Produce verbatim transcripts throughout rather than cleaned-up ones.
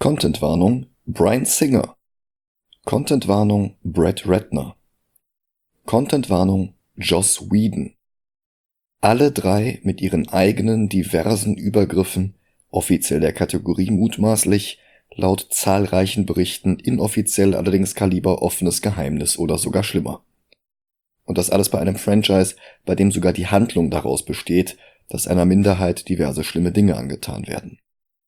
Contentwarnung: Bryan Singer. Contentwarnung: Brett Ratner. Contentwarnung: Joss Whedon. Alle drei mit ihren eigenen diversen Übergriffen, offiziell der Kategorie mutmaßlich, laut zahlreichen Berichten inoffiziell allerdings Kaliber offenes Geheimnis oder sogar schlimmer. Und das alles bei einem Franchise, bei dem sogar die Handlung daraus besteht, dass einer Minderheit diverse schlimme Dinge angetan werden.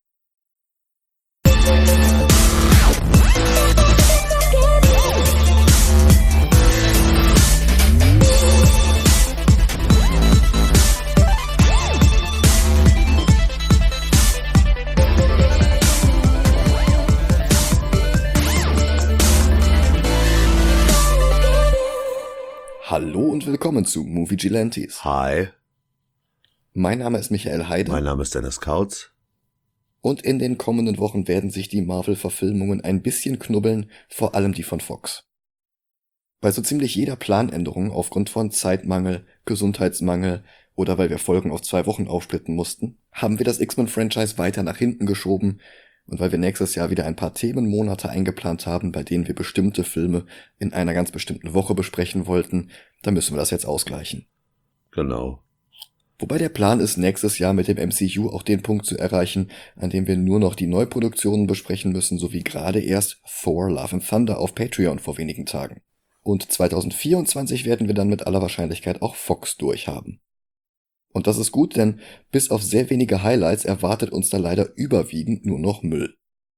Hallo und willkommen zu Moviegilantes. Hi. Mein Name ist Michael Heide. Mein Name ist Dennis Kautz. Und in den kommenden Wochen werden sich die Marvel-Verfilmungen ein bisschen knubbeln, vor allem die von Fox. Bei so ziemlich jeder Planänderung aufgrund von Zeitmangel, Gesundheitsmangel oder weil wir Folgen auf zwei Wochen aufsplitten mussten, haben wir das X-Men-Franchise weiter nach hinten geschoben. Und weil wir nächstes Jahr wieder ein paar Themenmonate eingeplant haben, bei denen wir bestimmte Filme in einer ganz bestimmten Woche besprechen wollten, dann müssen wir das jetzt ausgleichen. Genau. Wobei der Plan ist, nächstes Jahr mit dem M C U auch den Punkt zu erreichen, an dem wir nur noch die Neuproduktionen besprechen müssen, so wie gerade erst Thor Love and Thunder auf Patreon vor wenigen Tagen. Und zwanzig vierundzwanzig werden wir dann mit aller Wahrscheinlichkeit auch Fox durchhaben. Und das ist gut, denn bis auf sehr wenige Highlights erwartet uns da leider überwiegend nur noch Müll.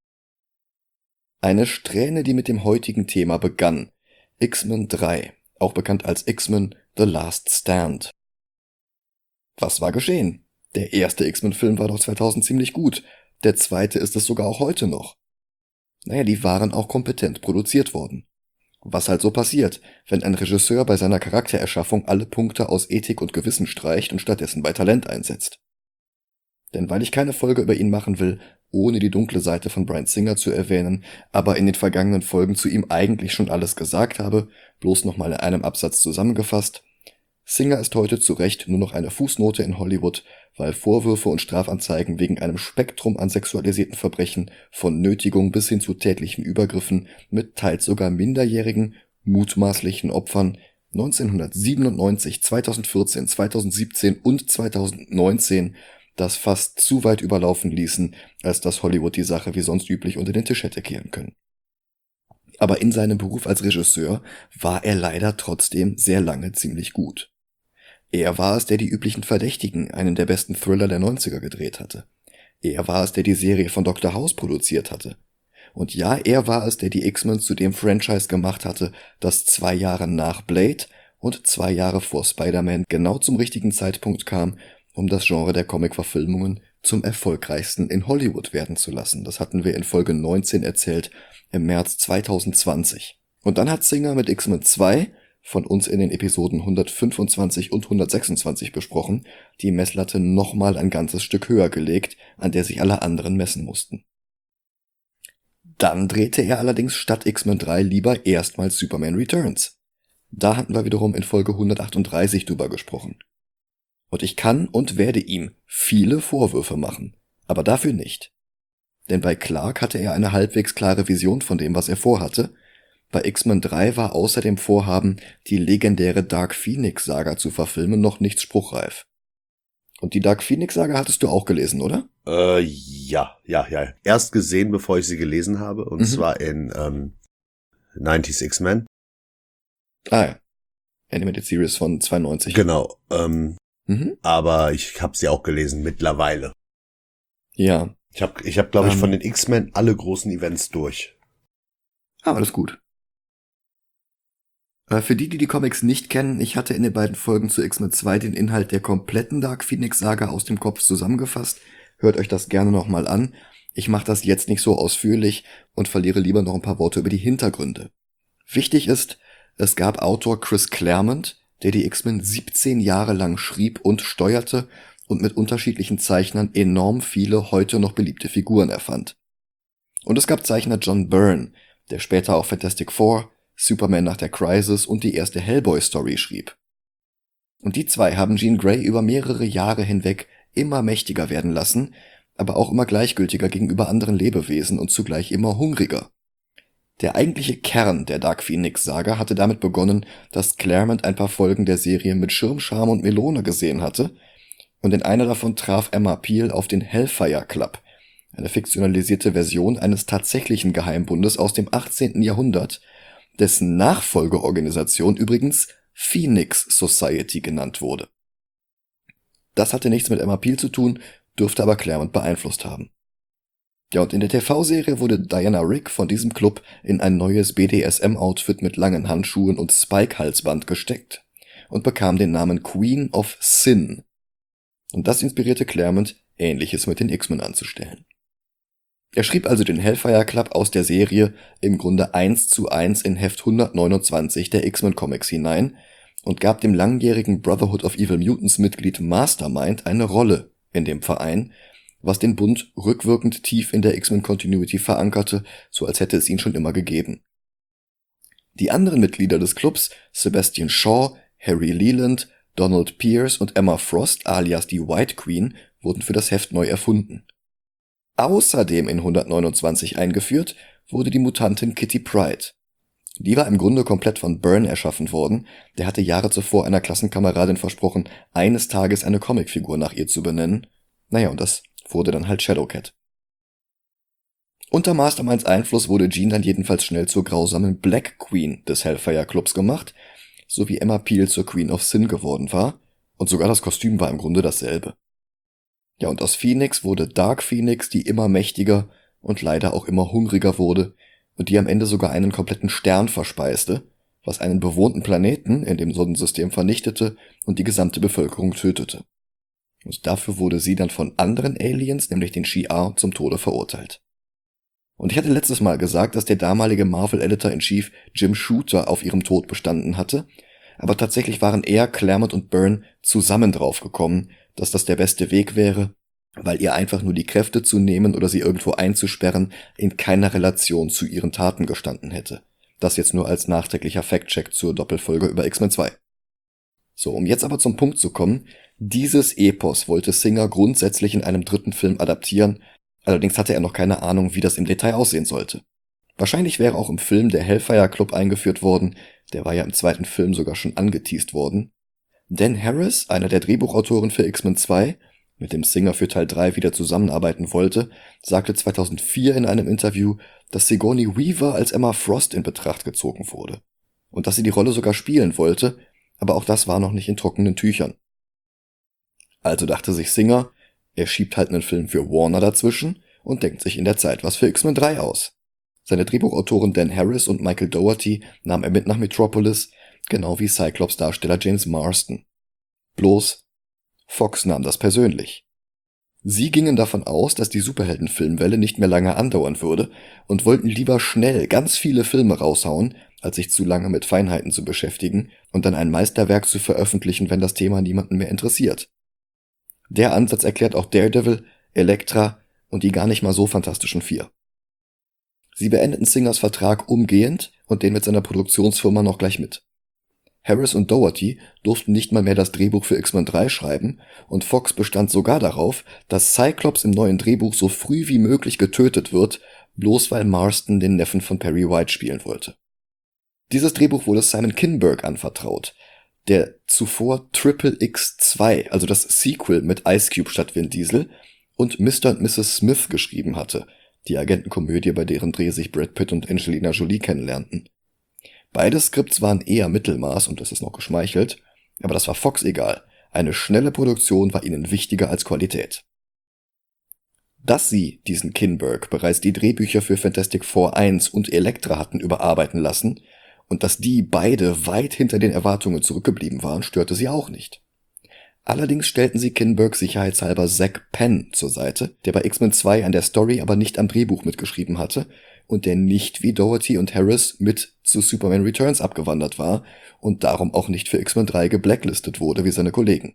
Eine Strähne, die mit dem heutigen Thema begann. X-Men drei, auch bekannt als X-Men The Last Stand. Was war geschehen? Der erste X-Men-Film war doch zweitausend ziemlich gut. Der zweite ist es sogar auch heute noch. Naja, die waren auch kompetent produziert worden. Was halt so passiert, wenn ein Regisseur bei seiner Charaktererschaffung alle Punkte aus Ethik und Gewissen streicht und stattdessen bei Talent einsetzt. Denn weil ich keine Folge über ihn machen will, ohne die dunkle Seite von Bryan Singer zu erwähnen, aber in den vergangenen Folgen zu ihm eigentlich schon alles gesagt habe, bloß nochmal in einem Absatz zusammengefasst: Singer ist heute zu Recht nur noch eine Fußnote in Hollywood, weil Vorwürfe und Strafanzeigen wegen einem Spektrum an sexualisierten Verbrechen von Nötigung bis hin zu tätlichen Übergriffen mit teils sogar minderjährigen, mutmaßlichen Opfern neunzehnhundertsiebenundneunzig, zweitausendvierzehn, zweitausendsiebzehn und zweitausendneunzehn das fast zu weit überlaufen ließen, als dass Hollywood die Sache wie sonst üblich unter den Tisch hätte kehren können. Aber in seinem Beruf als Regisseur war er leider trotzdem sehr lange ziemlich gut. Er war es, der die üblichen Verdächtigen, einen der besten Thriller der neunziger, gedreht hatte. Er war es, der die Serie von Doktor House produziert hatte. Und ja, er war es, der die X-Men zu dem Franchise gemacht hatte, das zwei Jahre nach Blade und zwei Jahre vor Spider-Man genau zum richtigen Zeitpunkt kam, um das Genre der Comic-Verfilmungen zum erfolgreichsten in Hollywood werden zu lassen. Das hatten wir in Folge neunzehn erzählt, im März zweitausendzwanzig. Und dann hat Singer mit X-Men zwei, von uns in den Episoden hundertfünfundzwanzig und hundertsechsundzwanzig besprochen, die Messlatte nochmal ein ganzes Stück höher gelegt, an der sich alle anderen messen mussten. Dann drehte er allerdings statt X-Men drei lieber erstmals Superman Returns. Da hatten wir wiederum in Folge hundertachtunddreißig drüber gesprochen. Und ich kann und werde ihm viele Vorwürfe machen, aber dafür nicht. Denn bei Clark hatte er eine halbwegs klare Vision von dem, was er vorhatte. Bei X-Men drei war außer dem Vorhaben, die legendäre Dark Phoenix-Saga zu verfilmen, noch nichts spruchreif. Und die Dark Phoenix-Saga hattest du auch gelesen, oder? Äh, ja, ja, ja. Erst gesehen, bevor ich sie gelesen habe, und mhm. zwar in ähm, neunzig X-Men. Ah ja, Animated Series von zweiundneunzig. Genau, ähm, mhm. aber ich habe sie auch gelesen mittlerweile. Ja. Ich habe, ich hab, glaube ich, ähm, von den X-Men alle großen Events durch. Ah, alles gut. Für die, die die Comics nicht kennen, ich hatte in den beiden Folgen zu X-Men zwei den Inhalt der kompletten Dark Phoenix-Saga aus dem Kopf zusammengefasst. Hört euch das gerne nochmal an. Ich mache das jetzt nicht so ausführlich und verliere lieber noch ein paar Worte über die Hintergründe. Wichtig ist, es gab Autor Chris Claremont, der die X-Men siebzehn Jahre lang schrieb und steuerte und mit unterschiedlichen Zeichnern enorm viele heute noch beliebte Figuren erfand. Und es gab Zeichner John Byrne, der später auch Fantastic Four, Superman nach der Crisis und die erste Hellboy-Story schrieb. Und die zwei haben Jean Grey über mehrere Jahre hinweg immer mächtiger werden lassen, aber auch immer gleichgültiger gegenüber anderen Lebewesen und zugleich immer hungriger. Der eigentliche Kern der Dark Phoenix-Saga hatte damit begonnen, dass Claremont ein paar Folgen der Serie mit Schirmscham und Melone gesehen hatte, und in einer davon traf Emma Peel auf den Hellfire Club, eine fiktionalisierte Version eines tatsächlichen Geheimbundes aus dem achtzehnten Jahrhundert, dessen Nachfolgeorganisation übrigens Phoenix Society genannt wurde. Das hatte nichts mit Emma Peel zu tun, dürfte aber Claremont beeinflusst haben. Ja, und in der T V-Serie wurde Diana Rigg von diesem Club in ein neues B D S M-Outfit mit langen Handschuhen und Spike-Halsband gesteckt und bekam den Namen Queen of Sin. Und das inspirierte Claremont, Ähnliches mit den X-Men anzustellen. Er schrieb also den Hellfire Club aus der Serie im Grunde eins zu eins in Heft hundertneunundzwanzig der X-Men Comics hinein und gab dem langjährigen Brotherhood of Evil Mutants Mitglied Mastermind eine Rolle in dem Verein, was den Bund rückwirkend tief in der X-Men Continuity verankerte, so als hätte es ihn schon immer gegeben. Die anderen Mitglieder des Clubs, Sebastian Shaw, Harry Leland, Donald Pierce und Emma Frost alias die White Queen wurden für das Heft neu erfunden. Außerdem in hundertneunundzwanzig eingeführt wurde die Mutantin Kitty Pryde. Die war im Grunde komplett von Byrne erschaffen worden, der hatte Jahre zuvor einer Klassenkameradin versprochen, eines Tages eine Comicfigur nach ihr zu benennen. Naja, und das wurde dann halt Shadowcat. Unter Masterminds Einfluss wurde Jean dann jedenfalls schnell zur grausamen Black Queen des Hellfire Clubs gemacht, so wie Emma Peel zur Queen of Sin geworden war, und sogar das Kostüm war im Grunde dasselbe. Ja, und aus Phoenix wurde Dark Phoenix, die immer mächtiger und leider auch immer hungriger wurde und die am Ende sogar einen kompletten Stern verspeiste, was einen bewohnten Planeten in dem Sonnensystem vernichtete und die gesamte Bevölkerung tötete. Und dafür wurde sie dann von anderen Aliens, nämlich den Shi'ar, zum Tode verurteilt. Und ich hatte letztes Mal gesagt, dass der damalige Marvel-Editor-in-Chief Jim Shooter auf ihrem Tod bestanden hatte, aber tatsächlich waren er, Claremont und Byrne zusammen draufgekommen, dass das der beste Weg wäre, weil ihr einfach nur die Kräfte zu nehmen oder sie irgendwo einzusperren in keiner Relation zu ihren Taten gestanden hätte. Das jetzt nur als nachträglicher Fact-Check zur Doppelfolge über X-Men zwei. So, um jetzt aber zum Punkt zu kommen, dieses Epos wollte Singer grundsätzlich in einem dritten Film adaptieren, allerdings hatte er noch keine Ahnung, wie das im Detail aussehen sollte. Wahrscheinlich wäre auch im Film der Hellfire Club eingeführt worden, der war ja im zweiten Film sogar schon angeteast worden. Dan Harris, einer der Drehbuchautoren für X-Men zwei, mit dem Singer für Teil drei wieder zusammenarbeiten wollte, sagte zweitausendvier in einem Interview, dass Sigourney Weaver als Emma Frost in Betracht gezogen wurde und dass sie die Rolle sogar spielen wollte, aber auch das war noch nicht in trockenen Tüchern. Also dachte sich Singer, er schiebt halt einen Film für Warner dazwischen und denkt sich in der Zeit was für X-Men drei aus. Seine Drehbuchautoren Dan Harris und Michael Dougherty nahm er mit nach Metropolis, genau wie Cyclops-Darsteller James Marsden. Bloß, Fox nahm das persönlich. Sie gingen davon aus, dass die Superheldenfilmwelle nicht mehr lange andauern würde und wollten lieber schnell ganz viele Filme raushauen, als sich zu lange mit Feinheiten zu beschäftigen und dann ein Meisterwerk zu veröffentlichen, wenn das Thema niemanden mehr interessiert. Der Ansatz erklärt auch Daredevil, Elektra und die gar nicht mal so fantastischen Vier. Sie beendeten Singers Vertrag umgehend und den mit seiner Produktionsfirma noch gleich mit. Harris und Dougherty durften nicht mal mehr das Drehbuch für X-Men drei schreiben und Fox bestand sogar darauf, dass Cyclops im neuen Drehbuch so früh wie möglich getötet wird, bloß weil Marsden den Neffen von Perry White spielen wollte. Dieses Drehbuch wurde Simon Kinberg anvertraut, der zuvor Triple X zwei, also das Sequel mit Ice Cube statt Vin Diesel, und Mister und Misses Smith geschrieben hatte, die Agentenkomödie, bei deren Dreh sich Brad Pitt und Angelina Jolie kennenlernten. Beide Skripts waren eher Mittelmaß und das ist noch geschmeichelt, aber das war Fox egal. Eine schnelle Produktion war ihnen wichtiger als Qualität. Dass sie, diesen Kinberg, bereits die Drehbücher für Fantastic Four eins und Elektra hatten überarbeiten lassen und dass die beide weit hinter den Erwartungen zurückgeblieben waren, störte sie auch nicht. Allerdings stellten sie Kinberg sicherheitshalber Zack Penn zur Seite, der bei X-Men zwei an der Story, aber nicht am Drehbuch mitgeschrieben hatte und der nicht wie Dougherty und Harris mit zu Superman Returns abgewandert war und darum auch nicht für X-Men drei geblacklistet wurde wie seine Kollegen.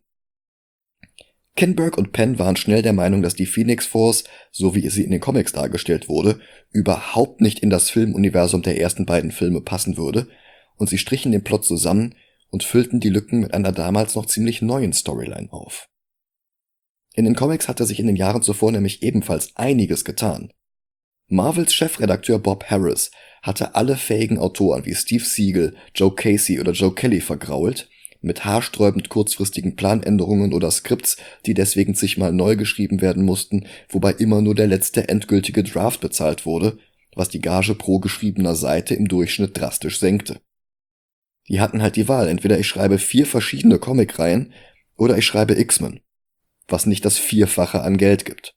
Kinberg und Penn waren schnell der Meinung, dass die Phoenix Force, so wie sie in den Comics dargestellt wurde, überhaupt nicht in das Filmuniversum der ersten beiden Filme passen würde, und sie strichen den Plot zusammen und füllten die Lücken mit einer damals noch ziemlich neuen Storyline auf. In den Comics hatte sich in den Jahren zuvor nämlich ebenfalls einiges getan. Marvels Chefredakteur Bob Harras hatte alle fähigen Autoren wie Steve Siegel, Joe Casey oder Joe Kelly vergrault, mit haarsträubend kurzfristigen Planänderungen oder Skripts, die deswegen zigmal neu geschrieben werden mussten, wobei immer nur der letzte endgültige Draft bezahlt wurde, was die Gage pro geschriebener Seite im Durchschnitt drastisch senkte. Die hatten halt die Wahl, entweder ich schreibe vier verschiedene Comicreihen oder ich schreibe X-Men, was nicht das Vierfache an Geld gibt.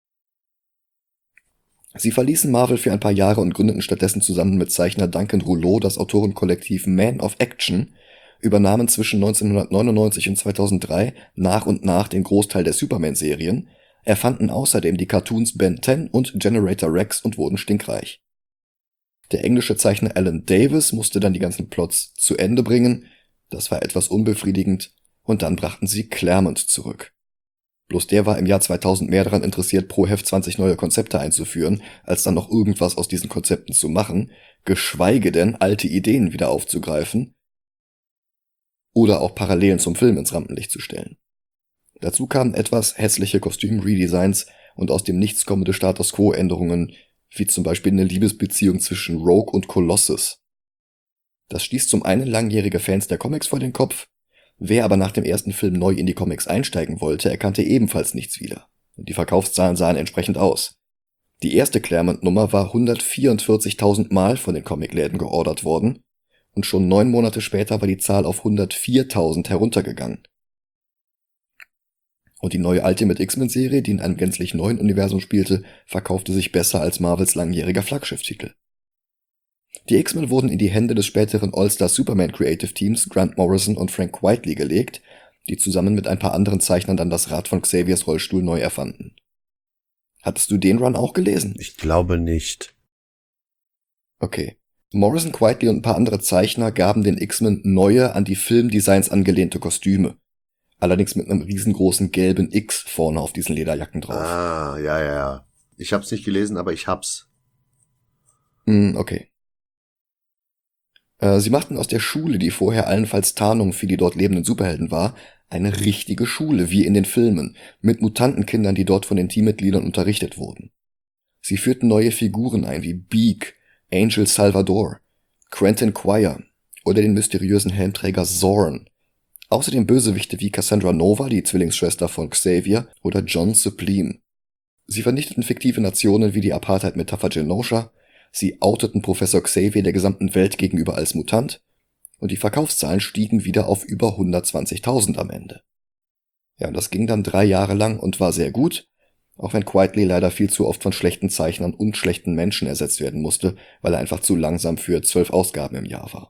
Sie verließen Marvel für ein paar Jahre und gründeten stattdessen zusammen mit Zeichner Duncan Rouleau das Autorenkollektiv Man of Action, übernahmen zwischen neunzehnhundertneunundneunzig und zweitausenddrei nach und nach den Großteil der Superman-Serien, erfanden außerdem die Cartoons Ben zehn und Generator Rex und wurden stinkreich. Der englische Zeichner Alan Davis musste dann die ganzen Plots zu Ende bringen, das war etwas unbefriedigend, und dann brachten sie Claremont zurück. Bloß der war im Jahr zweitausend mehr daran interessiert, pro Heft zwanzig neue Konzepte einzuführen, als dann noch irgendwas aus diesen Konzepten zu machen, geschweige denn alte Ideen wieder aufzugreifen oder auch Parallelen zum Film ins Rampenlicht zu stellen. Dazu kamen etwas hässliche Kostüm-Redesigns und aus dem Nichts kommende Status-Quo-Änderungen, wie zum Beispiel eine Liebesbeziehung zwischen Rogue und Colossus. Das stieß zum einen langjährige Fans der Comics vor den Kopf, wer aber nach dem ersten Film neu in die Comics einsteigen wollte, erkannte ebenfalls nichts wieder. Und die Verkaufszahlen sahen entsprechend aus. Die erste Claremont-Nummer war hundertvierundvierzigtausend Mal von den Comicläden geordert worden und schon neun Monate später war die Zahl auf hundertviertausend heruntergegangen. Und die neue Ultimate X-Men-Serie, die in einem gänzlich neuen Universum spielte, verkaufte sich besser als Marvels langjähriger Flaggschifftitel. Die X-Men wurden in die Hände des späteren All-Star Superman Creative Teams Grant Morrison und Frank Quitely gelegt, die zusammen mit ein paar anderen Zeichnern dann das Rad von Xaviers Rollstuhl neu erfanden. Hattest du den Run auch gelesen? Ich glaube nicht. Okay. Morrison, Quitely und ein paar andere Zeichner gaben den X-Men neue, an die Filmdesigns angelehnte Kostüme. Allerdings mit einem riesengroßen gelben X vorne auf diesen Lederjacken drauf. Ah, ja, ja, ja. Ich hab's nicht gelesen, aber ich hab's. Mm, okay. Äh, sie machten aus der Schule, die vorher allenfalls Tarnung für die dort lebenden Superhelden war, eine richtige Schule, wie in den Filmen, mit Mutantenkindern, die dort von den Teammitgliedern unterrichtet wurden. Sie führten neue Figuren ein, wie Beak, Angel Salvador, Quentin Quire oder den mysteriösen Helmträger Zorn. Außerdem Bösewichte wie Cassandra Nova, die Zwillingsschwester von Xavier, oder John Sublime. Sie vernichteten fiktive Nationen wie die Apartheid-Metapher Genosha, sie outeten Professor Xavier der gesamten Welt gegenüber als Mutant und die Verkaufszahlen stiegen wieder auf über hundertzwanzigtausend am Ende. Ja, und das ging dann drei Jahre lang und war sehr gut, auch wenn Quitely leider viel zu oft von schlechten Zeichnern und schlechten Menschen ersetzt werden musste, weil er einfach zu langsam für zwölf Ausgaben im Jahr war.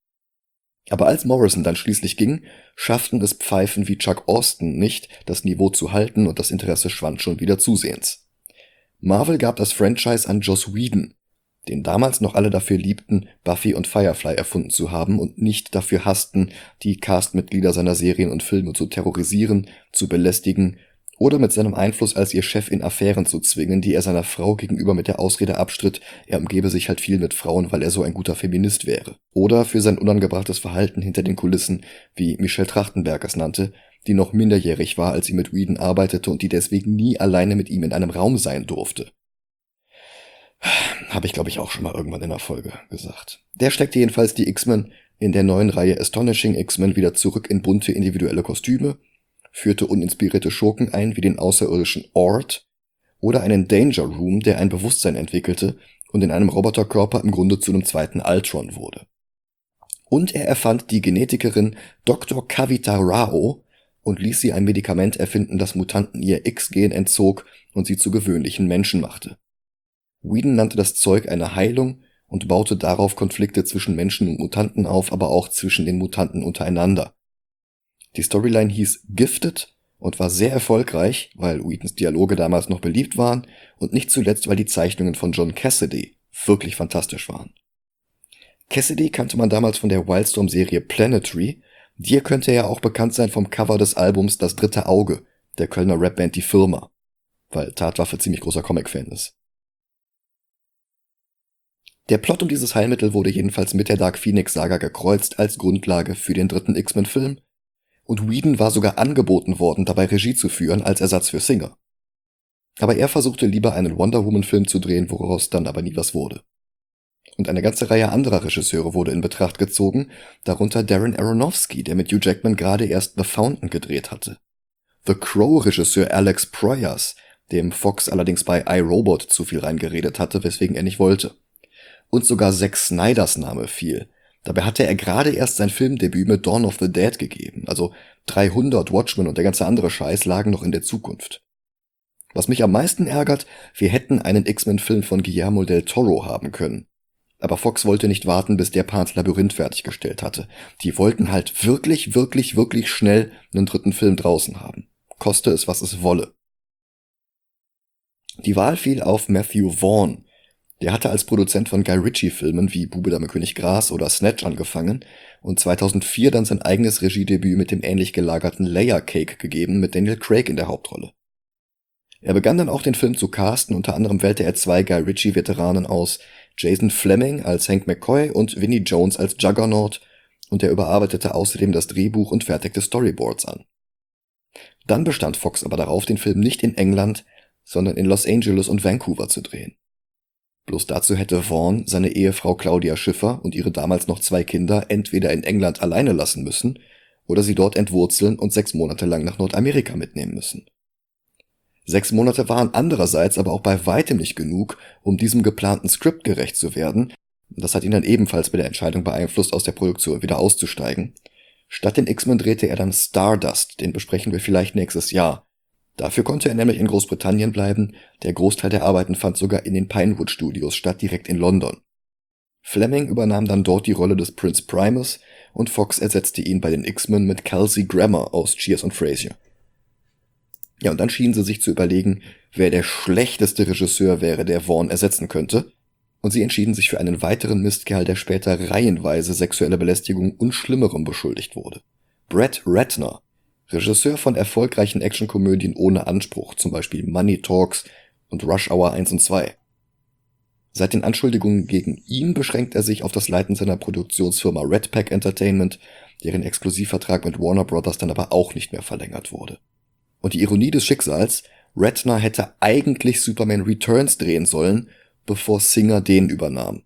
Aber als Morrison dann schließlich ging, schafften es Pfeifen wie Chuck Austen nicht, das Niveau zu halten und das Interesse schwand schon wieder zusehends. Marvel gab das Franchise an Joss Whedon, den damals noch alle dafür liebten, Buffy und Firefly erfunden zu haben und nicht dafür hassten, die Castmitglieder seiner Serien und Filme zu terrorisieren, zu belästigen oder mit seinem Einfluss als ihr Chef in Affären zu zwingen, die er seiner Frau gegenüber mit der Ausrede abstritt, er umgebe sich halt viel mit Frauen, weil er so ein guter Feminist wäre. Oder für sein unangebrachtes Verhalten hinter den Kulissen, wie Michelle Trachtenberg es nannte, die noch minderjährig war, als sie mit Whedon arbeitete und die deswegen nie alleine mit ihm in einem Raum sein durfte. Habe ich, glaube ich, auch schon mal irgendwann in der Folge gesagt. Der steckte jedenfalls die X-Men in der neuen Reihe Astonishing X-Men wieder zurück in bunte individuelle Kostüme, führte uninspirierte Schurken ein wie den außerirdischen Ord oder einen Danger Room, der ein Bewusstsein entwickelte und in einem Roboterkörper im Grunde zu einem zweiten Ultron wurde. Und er erfand die Genetikerin Doktor Kavita Rao und ließ sie ein Medikament erfinden, das Mutanten ihr X-Gen entzog und sie zu gewöhnlichen Menschen machte. Whedon nannte das Zeug eine Heilung und baute darauf Konflikte zwischen Menschen und Mutanten auf, aber auch zwischen den Mutanten untereinander. Die Storyline hieß Gifted und war sehr erfolgreich, weil Whedons Dialoge damals noch beliebt waren und nicht zuletzt, weil die Zeichnungen von John Cassaday wirklich fantastisch waren. Cassaday kannte man damals von der Wildstorm-Serie Planetary, dir könnte er auch bekannt sein vom Cover des Albums Das dritte Auge, der Kölner Rapband Die Firma, weil Tatwaffe ziemlich großer Comic-Fan ist. Der Plot um dieses Heilmittel wurde jedenfalls mit der Dark Phoenix Saga gekreuzt als Grundlage für den dritten X-Men-Film, und Whedon war sogar angeboten worden, dabei Regie zu führen als Ersatz für Singer. Aber er versuchte lieber einen Wonder Woman-Film zu drehen, woraus dann aber nie was wurde. Und eine ganze Reihe anderer Regisseure wurde in Betracht gezogen, darunter Darren Aronofsky, der mit Hugh Jackman gerade erst The Fountain gedreht hatte. The Crow-Regisseur Alex Proyas, dem Fox allerdings bei iRobot zu viel reingeredet hatte, weswegen er nicht wollte. Und sogar Zack Snyders Name fiel. Dabei hatte er gerade erst sein Filmdebüt mit Dawn of the Dead gegeben, also dreihundert, Watchmen und der ganze andere Scheiß lagen noch in der Zukunft. Was mich am meisten ärgert, wir hätten einen X-Men-Film von Guillermo del Toro haben können. Aber Fox wollte nicht warten, bis der Pan's Labyrinth fertiggestellt hatte. Die wollten halt wirklich, wirklich, wirklich schnell einen dritten Film draußen haben. Koste es, was es wolle. Die Wahl fiel auf Matthew Vaughn. Der hatte als Produzent von Guy Ritchie-Filmen wie Bube, Dame, König, Gras oder Snatch angefangen und zweitausendvier dann sein eigenes Regiedebüt mit dem ähnlich gelagerten Layer Cake gegeben mit Daniel Craig in der Hauptrolle. Er begann dann auch den Film zu casten, unter anderem wählte er zwei Guy Ritchie-Veteranen aus, Jason Fleming als Hank McCoy und Vinnie Jones als Juggernaut, und er überarbeitete außerdem das Drehbuch und fertigte Storyboards an. Dann bestand Fox aber darauf, den Film nicht in England, sondern in Los Angeles und Vancouver zu drehen. Bloß dazu hätte Vaughn seine Ehefrau Claudia Schiffer und ihre damals noch zwei Kinder entweder in England alleine lassen müssen oder sie dort entwurzeln und sechs Monate lang nach Nordamerika mitnehmen müssen. Sechs Monate waren andererseits aber auch bei weitem nicht genug, um diesem geplanten Skript gerecht zu werden. Das hat ihn dann ebenfalls bei der Entscheidung beeinflusst, aus der Produktion wieder auszusteigen. Statt den X-Men drehte er dann Stardust, den besprechen wir vielleicht nächstes Jahr. Dafür konnte er nämlich in Großbritannien bleiben, der Großteil der Arbeiten fand sogar in den Pinewood Studios statt, direkt in London. Fleming übernahm dann dort die Rolle des Prince Primus und Fox ersetzte ihn bei den X-Men mit Kelsey Grammer aus Cheers und Frasier. Ja, und dann schienen sie sich zu überlegen, wer der schlechteste Regisseur wäre, der Vaughn ersetzen könnte, und sie entschieden sich für einen weiteren Mistkerl, der später reihenweise sexuelle Belästigung und Schlimmerem beschuldigt wurde. Brett Ratner, Regisseur von erfolgreichen Actionkomödien ohne Anspruch, zum Beispiel Money Talks und Rush Hour eins und zwei. Seit den Anschuldigungen gegen ihn beschränkt er sich auf das Leiten seiner Produktionsfirma Red Pack Entertainment, deren Exklusivvertrag mit Warner Brothers dann aber auch nicht mehr verlängert wurde. Und die Ironie des Schicksals, Ratner hätte eigentlich Superman Returns drehen sollen, bevor Singer den übernahm.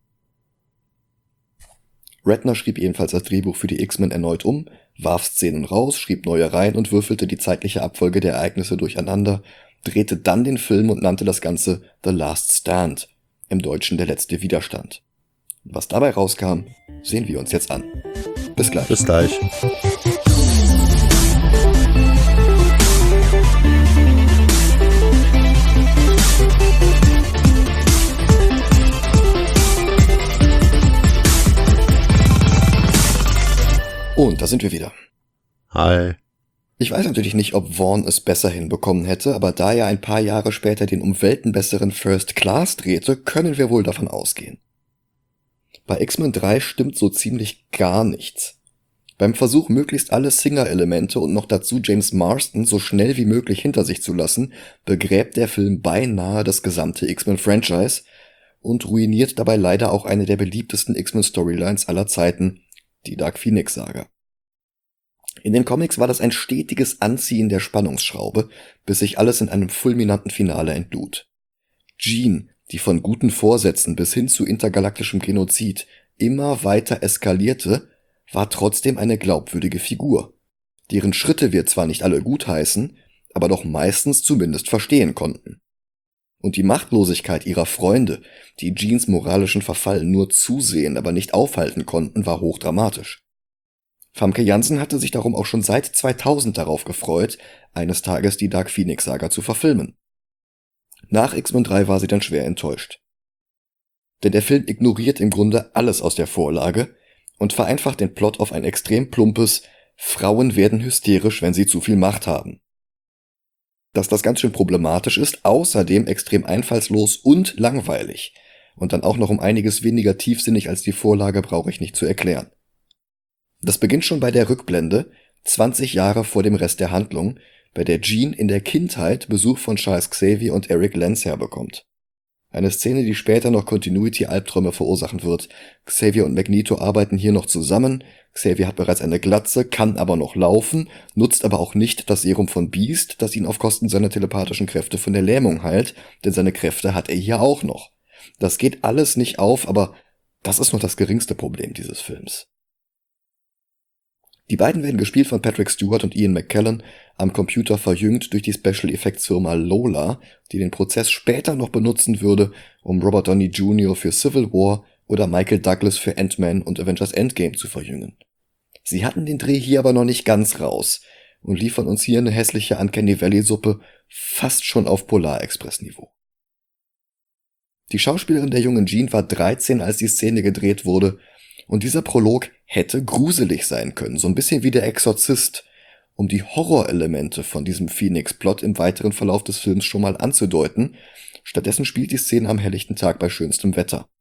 Ratner schrieb ebenfalls das Drehbuch für die X-Men erneut um, warf Szenen raus, schrieb neue rein und würfelte die zeitliche Abfolge der Ereignisse durcheinander, drehte dann den Film und nannte das Ganze The Last Stand, im Deutschen der letzte Widerstand. Was dabei rauskam, sehen wir uns jetzt an. Bis gleich. Bis gleich. Und da sind wir wieder. Hi. Ich weiß natürlich nicht, ob Vaughn es besser hinbekommen hätte, aber da er ein paar Jahre später den um Welten besseren First Class drehte, können wir wohl davon ausgehen. Bei X-Men drei stimmt so ziemlich gar nichts. Beim Versuch, möglichst alle Singer-Elemente und noch dazu James Marsden so schnell wie möglich hinter sich zu lassen, begräbt der Film beinahe das gesamte X-Men-Franchise und ruiniert dabei leider auch eine der beliebtesten X-Men-Storylines aller Zeiten, die Dark Phoenix-Saga. In den Comics war das ein stetiges Anziehen der Spannungsschraube, bis sich alles in einem fulminanten Finale entlud. Jean, die von guten Vorsätzen bis hin zu intergalaktischem Genozid immer weiter eskalierte, war trotzdem eine glaubwürdige Figur, deren Schritte wir zwar nicht alle gutheißen, aber doch meistens zumindest verstehen konnten. Und die Machtlosigkeit ihrer Freunde, die Jeans moralischen Verfall nur zusehen, aber nicht aufhalten konnten, war hochdramatisch. Famke Janssen hatte sich darum auch schon seit zweitausend darauf gefreut, eines Tages die Dark Phoenix-Saga zu verfilmen. Nach X-Men drei war sie dann schwer enttäuscht. Denn der Film ignoriert im Grunde alles aus der Vorlage und vereinfacht den Plot auf ein extrem plumpes Frauen werden hysterisch, wenn sie zu viel Macht haben. Dass das ganz schön problematisch ist, außerdem extrem einfallslos und langweilig. Und dann auch noch um einiges weniger tiefsinnig als die Vorlage, brauche ich nicht zu erklären. Das beginnt schon bei der Rückblende, zwanzig Jahre vor dem Rest der Handlung, bei der Jean in der Kindheit Besuch von Charles Xavier und Eric Lance herbekommt. Eine Szene, die später noch Continuity-Albträume verursachen wird. Xavier und Magneto arbeiten hier noch zusammen. Xavier hat bereits eine Glatze, kann aber noch laufen, nutzt aber auch nicht das Serum von Beast, das ihn auf Kosten seiner telepathischen Kräfte von der Lähmung heilt, denn seine Kräfte hat er hier auch noch. Das geht alles nicht auf, aber das ist noch das geringste Problem dieses Films. Die beiden werden gespielt von Patrick Stewart und Ian McKellen, am Computer verjüngt durch die Special Effects Firma Lola, die den Prozess später noch benutzen würde, um Robert Downey Junior für Civil War oder Michael Douglas für Ant-Man und Avengers Endgame zu verjüngen. Sie hatten den Dreh hier aber noch nicht ganz raus und liefern uns hier eine hässliche Uncanny Valley Suppe fast schon auf Polar Express Niveau. Die Schauspielerin der jungen Jean war dreizehn, als die Szene gedreht wurde, und dieser Prolog hätte gruselig sein können, so ein bisschen wie der Exorzist, um die Horrorelemente von diesem Phoenix-Plot im weiteren Verlauf des Films schon mal anzudeuten. Stattdessen spielt die Szene am helllichten Tag bei schönstem Wetter.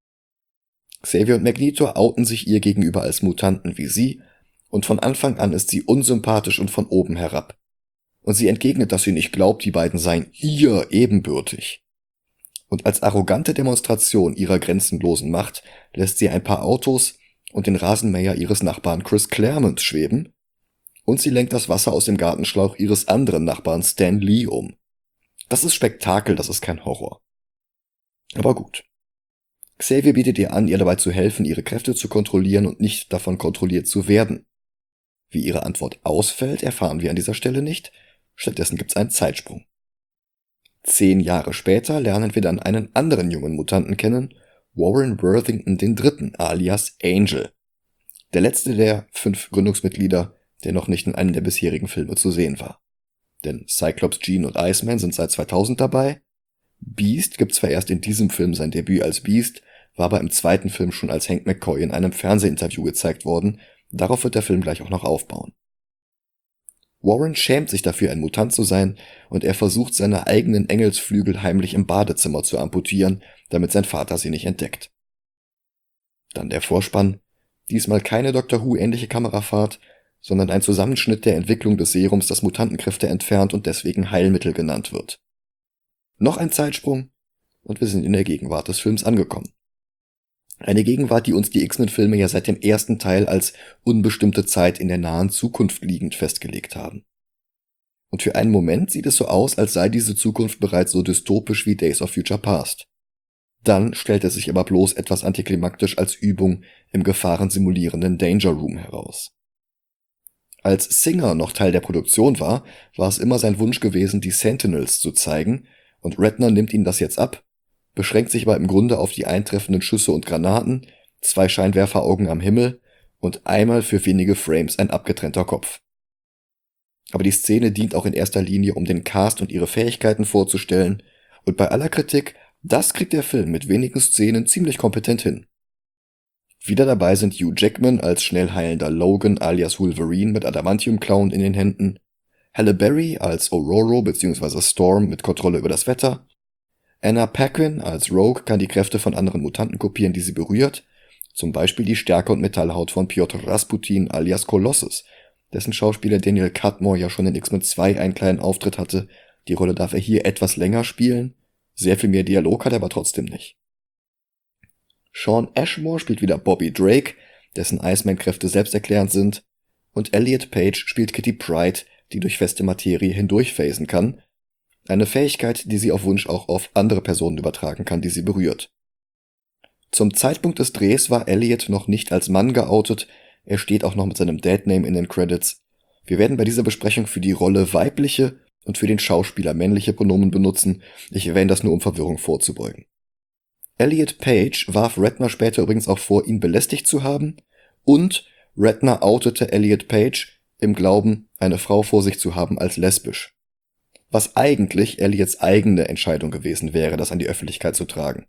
Xavier und Magneto outen sich ihr gegenüber als Mutanten wie sie, und von Anfang an ist sie unsympathisch und von oben herab. Und sie entgegnet, dass sie nicht glaubt, die beiden seien ihr ebenbürtig. Und als arrogante Demonstration ihrer grenzenlosen Macht lässt sie ein paar Autos und den Rasenmäher ihres Nachbarn Chris Claremont schweben, und sie lenkt das Wasser aus dem Gartenschlauch ihres anderen Nachbarn Stan Lee um. Das ist Spektakel, das ist kein Horror. Aber gut. Xavier bietet ihr an, ihr dabei zu helfen, ihre Kräfte zu kontrollieren und nicht davon kontrolliert zu werden. Wie ihre Antwort ausfällt, erfahren wir an dieser Stelle nicht, stattdessen gibt's einen Zeitsprung. Zehn Jahre später lernen wir dann einen anderen jungen Mutanten kennen, Warren Worthington der Dritte, alias Angel. Der letzte der fünf Gründungsmitglieder, der noch nicht in einem der bisherigen Filme zu sehen war. Denn Cyclops, Jean und Iceman sind seit zweitausend dabei. Beast gibt zwar erst in diesem Film sein Debüt als Beast, war aber im zweiten Film schon als Hank McCoy in einem Fernsehinterview gezeigt worden, darauf wird der Film gleich auch noch aufbauen. Warren schämt sich dafür, ein Mutant zu sein, und er versucht, seine eigenen Engelsflügel heimlich im Badezimmer zu amputieren, damit sein Vater sie nicht entdeckt. Dann der Vorspann, diesmal keine Doctor Who-ähnliche Kamerafahrt, sondern ein Zusammenschnitt der Entwicklung des Serums, das Mutantenkräfte entfernt und deswegen Heilmittel genannt wird. Noch ein Zeitsprung, und wir sind in der Gegenwart des Films angekommen. Eine Gegenwart, die uns die X-Men-Filme ja seit dem ersten Teil als unbestimmte Zeit in der nahen Zukunft liegend festgelegt haben. Und für einen Moment sieht es so aus, als sei diese Zukunft bereits so dystopisch wie Days of Future Past. Dann stellt es sich aber bloß etwas antiklimaktisch als Übung im gefahrensimulierenden Danger Room heraus. Als Singer noch Teil der Produktion war, war es immer sein Wunsch gewesen, die Sentinels zu zeigen, und Ratner nimmt ihnen das jetzt ab, beschränkt sich aber im Grunde auf die eintreffenden Schüsse und Granaten, zwei Scheinwerferaugen am Himmel und einmal für wenige Frames ein abgetrennter Kopf. Aber die Szene dient auch in erster Linie, um den Cast und ihre Fähigkeiten vorzustellen, und bei aller Kritik, das kriegt der Film mit wenigen Szenen ziemlich kompetent hin. Wieder dabei sind Hugh Jackman als schnell heilender Logan alias Wolverine mit Adamantium-Klauen in den Händen, Halle Berry als Ororo bzw. Storm mit Kontrolle über das Wetter, Anna Paquin als Rogue kann die Kräfte von anderen Mutanten kopieren, die sie berührt, zum Beispiel die Stärke und Metallhaut von Piotr Rasputin alias Colossus, dessen Schauspieler Daniel Cudmore ja schon in X-Men zwei einen kleinen Auftritt hatte. Die Rolle darf er hier etwas länger spielen, sehr viel mehr Dialog hat er aber trotzdem nicht. Sean Ashmore spielt wieder Bobby Drake, dessen Iceman-Kräfte selbsterklärend sind, und Elliot Page spielt Kitty Pryde, die durch feste Materie hindurchphasen kann, eine Fähigkeit, die sie auf Wunsch auch auf andere Personen übertragen kann, die sie berührt. Zum Zeitpunkt des Drehs war Elliot noch nicht als Mann geoutet, er steht auch noch mit seinem Deadname in den Credits. Wir werden bei dieser Besprechung für die Rolle weibliche und für den Schauspieler männliche Pronomen benutzen, ich erwähne das nur, um Verwirrung vorzubeugen. Elliot Page warf Ratner später übrigens auch vor, ihn belästigt zu haben, und Ratner outete Elliot Page im Glauben, eine Frau vor sich zu haben als lesbisch. Was eigentlich Elliots eigene Entscheidung gewesen wäre, das an die Öffentlichkeit zu tragen.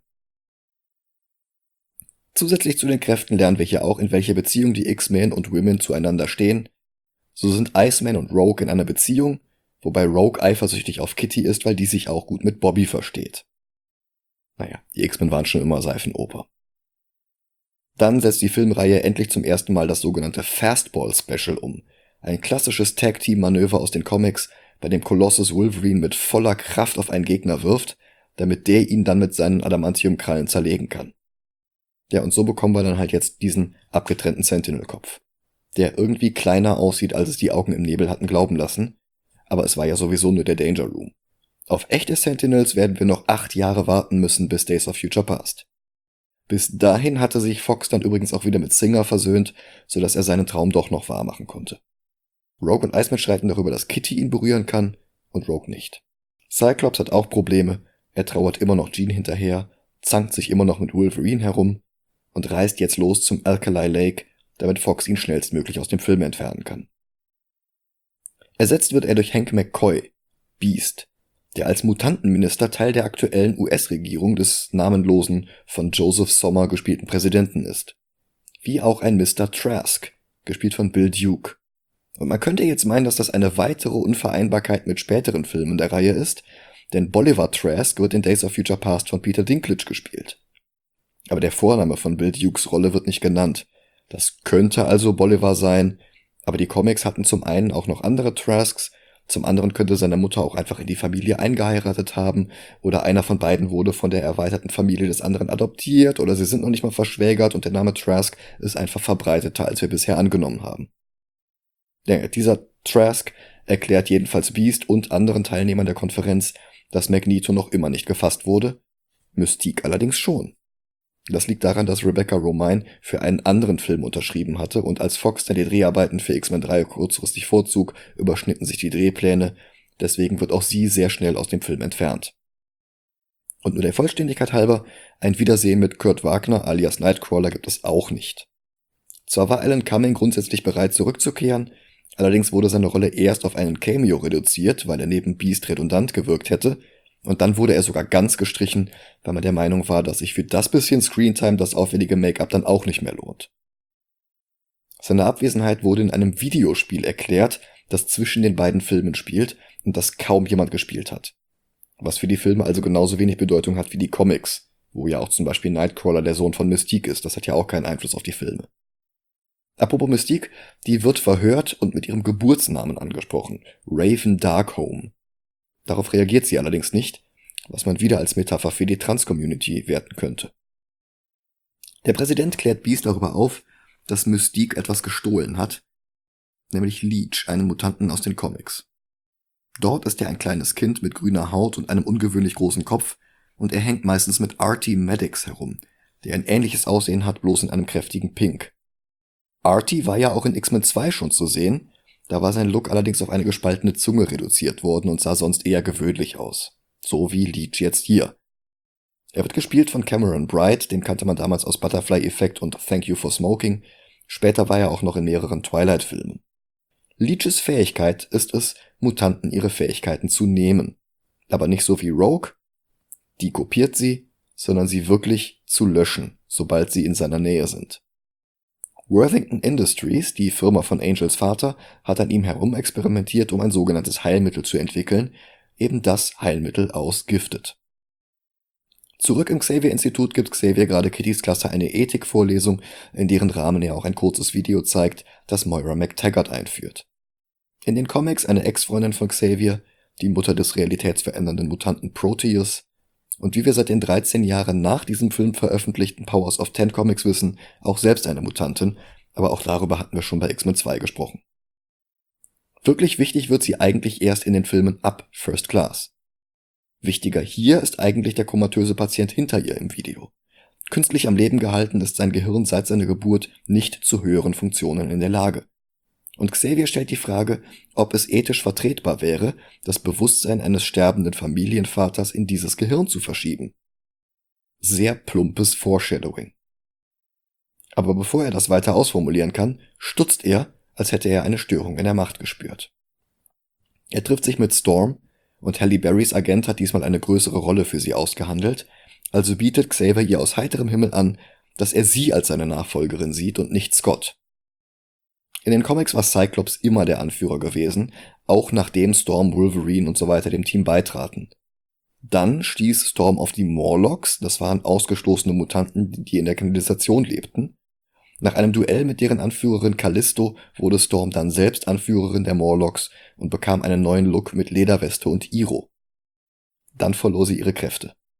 Zusätzlich zu den Kräften lernen wir hier auch, in welcher Beziehung die X-Men und Women zueinander stehen. So sind Iceman und Rogue in einer Beziehung, wobei Rogue eifersüchtig auf Kitty ist, weil die sich auch gut mit Bobby versteht. Naja, die X-Men waren schon immer Seifenoper. Dann setzt die Filmreihe endlich zum ersten Mal das sogenannte Fastball-Special um. Ein klassisches Tag-Team-Manöver aus den Comics, bei dem Colossus Wolverine mit voller Kraft auf einen Gegner wirft, damit der ihn dann mit seinen Adamantium-Krallen zerlegen kann. Ja, und so bekommen wir dann halt jetzt diesen abgetrennten Sentinel-Kopf, der irgendwie kleiner aussieht, als es die Augen im Nebel hatten glauben lassen, aber es war ja sowieso nur der Danger Room. Auf echte Sentinels werden wir noch acht Jahre warten müssen, bis Days of Future Past. Bis dahin hatte sich Fox dann übrigens auch wieder mit Singer versöhnt, sodass er seinen Traum doch noch wahr machen konnte. Rogue und Iceman streiten darüber, dass Kitty ihn berühren kann und Rogue nicht. Cyclops hat auch Probleme, er trauert immer noch Jean hinterher, zankt sich immer noch mit Wolverine herum und reist jetzt los zum Alkali Lake, damit Fox ihn schnellstmöglich aus dem Film entfernen kann. Ersetzt wird er durch Hank McCoy, Beast, der als Mutantenminister Teil der aktuellen U S-Regierung des namenlosen, von Joseph Sommer gespielten Präsidenten ist. Wie auch ein Mister Trask, gespielt von Bill Duke. Und man könnte jetzt meinen, dass das eine weitere Unvereinbarkeit mit späteren Filmen der Reihe ist, denn Bolivar Trask wird in Days of Future Past von Peter Dinklage gespielt. Aber der Vorname von Bill Dukes Rolle wird nicht genannt. Das könnte also Bolivar sein, aber die Comics hatten zum einen auch noch andere Trasks, zum anderen könnte seine Mutter auch einfach in die Familie eingeheiratet haben oder einer von beiden wurde von der erweiterten Familie des anderen adoptiert oder sie sind noch nicht mal verschwägert und der Name Trask ist einfach verbreiteter, als wir bisher angenommen haben. Ja, dieser Trask erklärt jedenfalls Beast und anderen Teilnehmern der Konferenz, dass Magneto noch immer nicht gefasst wurde, Mystique allerdings schon. Das liegt daran, dass Rebecca Romijn für einen anderen Film unterschrieben hatte und als Fox dann die Dreharbeiten für X-Men drei kurzfristig vorzog, überschnitten sich die Drehpläne, deswegen wird auch sie sehr schnell aus dem Film entfernt. Und nur der Vollständigkeit halber, ein Wiedersehen mit Kurt Wagner alias Nightcrawler gibt es auch nicht. Zwar war Alan Cumming grundsätzlich bereit zurückzukehren, allerdings wurde seine Rolle erst auf einen Cameo reduziert, weil er neben Beast redundant gewirkt hätte, und dann wurde er sogar ganz gestrichen, weil man der Meinung war, dass sich für das bisschen Screentime das aufwendige Make-up dann auch nicht mehr lohnt. Seine Abwesenheit wurde in einem Videospiel erklärt, das zwischen den beiden Filmen spielt und das kaum jemand gespielt hat. Was für die Filme also genauso wenig Bedeutung hat wie die Comics, wo ja auch zum Beispiel Nightcrawler der Sohn von Mystique ist, das hat ja auch keinen Einfluss auf die Filme. Apropos Mystique, die wird verhört und mit ihrem Geburtsnamen angesprochen, Raven Darkholme. Darauf reagiert sie allerdings nicht, was man wieder als Metapher für die Trans-Community werten könnte. Der Präsident klärt Beast darüber auf, dass Mystique etwas gestohlen hat, nämlich Leech, einen Mutanten aus den Comics. Dort ist er ein kleines Kind mit grüner Haut und einem ungewöhnlich großen Kopf und er hängt meistens mit Artie Maddox herum, der ein ähnliches Aussehen hat, bloß in einem kräftigen Pink. Artie war ja auch in X-Men zwei schon zu sehen, da war sein Look allerdings auf eine gespaltene Zunge reduziert worden und sah sonst eher gewöhnlich aus. So wie Leech jetzt hier. Er wird gespielt von Cameron Bright, den kannte man damals aus Butterfly Effect und Thank You for Smoking. Später war er auch noch in mehreren Twilight-Filmen. Leeches Fähigkeit ist es, Mutanten ihre Fähigkeiten zu nehmen. Aber nicht so wie Rogue, die kopiert sie, sondern sie wirklich zu löschen, sobald sie in seiner Nähe sind. Worthington Industries, die Firma von Angels Vater, hat an ihm herumexperimentiert, um ein sogenanntes Heilmittel zu entwickeln, eben das Heilmittel aus Gifted. Zurück im Xavier-Institut gibt Xavier gerade Kittys Klasse eine Ethikvorlesung, in deren Rahmen er auch ein kurzes Video zeigt, das Moira McTaggart einführt. In den Comics eine Ex-Freundin von Xavier, die Mutter des realitätsverändernden Mutanten Proteus, und wie wir seit den dreizehn Jahren nach diesem Film veröffentlichten Powers of Ten Comics wissen, auch selbst eine Mutantin, aber auch darüber hatten wir schon bei X-Men zwei gesprochen. Wirklich wichtig wird sie eigentlich erst in den Filmen ab First Class. Wichtiger hier ist eigentlich der komatöse Patient hinter ihr im Video. Künstlich am Leben gehalten ist sein Gehirn seit seiner Geburt nicht zu höheren Funktionen in der Lage. Und Xavier stellt die Frage, ob es ethisch vertretbar wäre, das Bewusstsein eines sterbenden Familienvaters in dieses Gehirn zu verschieben. Sehr plumpes Foreshadowing. Aber bevor er das weiter ausformulieren kann, stutzt er, als hätte er eine Störung in der Macht gespürt. Er trifft sich mit Storm, und Halle Berrys Agent hat diesmal eine größere Rolle für sie ausgehandelt, also bietet Xavier ihr aus heiterem Himmel an, dass er sie als seine Nachfolgerin sieht und nicht Scott. In den Comics war Cyclops immer der Anführer gewesen, auch nachdem Storm, Wolverine und so weiter dem Team beitraten. Dann stieß Storm auf die Morlocks, das waren ausgestoßene Mutanten, die in der Kanalisation lebten. Nach einem Duell mit deren Anführerin Callisto wurde Storm dann selbst Anführerin der Morlocks und bekam einen neuen Look mit Lederweste und Iro. Dann verlor sie ihre Kräfte.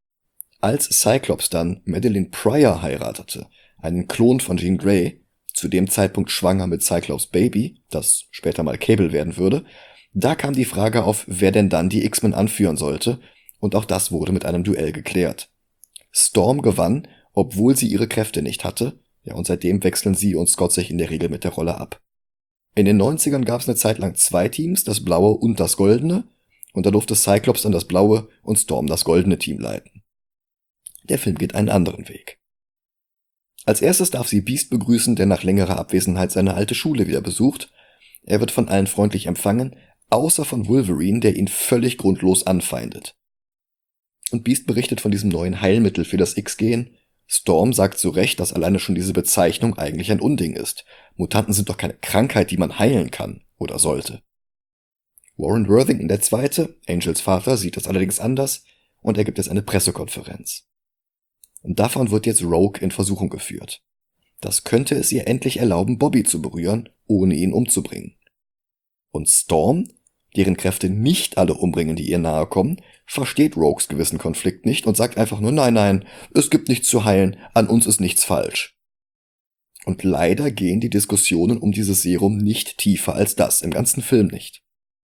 Als Cyclops dann Madeline Pryor heiratete, einen Klon von Jean Grey, zu dem Zeitpunkt schwanger mit Cyclops Baby, das später mal Cable werden würde, da kam die Frage auf, wer denn dann die X-Men anführen sollte, und auch das wurde mit einem Duell geklärt. Storm gewann, obwohl sie ihre Kräfte nicht hatte, ja, und seitdem wechseln sie und Scott sich in der Regel mit der Rolle ab. In den neunzigern gab es eine Zeit lang zwei Teams, das blaue und das goldene, und da durfte Cyclops dann das blaue und Storm das goldene Team leiten. Der Film geht einen anderen Weg. Als erstes darf sie Beast begrüßen, der nach längerer Abwesenheit seine alte Schule wieder besucht. Er wird von allen freundlich empfangen, außer von Wolverine, der ihn völlig grundlos anfeindet. Und Beast berichtet von diesem neuen Heilmittel für das X-Gen. Storm sagt zu Recht, dass alleine schon diese Bezeichnung eigentlich ein Unding ist. Mutanten sind doch keine Krankheit, die man heilen kann oder sollte. Warren Worthington der Zweite, Angels Vater, sieht das allerdings anders und er gibt jetzt eine Pressekonferenz. Und davon wird jetzt Rogue in Versuchung geführt. Das könnte es ihr endlich erlauben, Bobby zu berühren, ohne ihn umzubringen. Und Storm, deren Kräfte nicht alle umbringen, die ihr nahe kommen, versteht Rogues gewissen Konflikt nicht und sagt einfach nur, nein, nein, es gibt nichts zu heilen, an uns ist nichts falsch. Und leider gehen die Diskussionen um dieses Serum nicht tiefer als das, im ganzen Film nicht.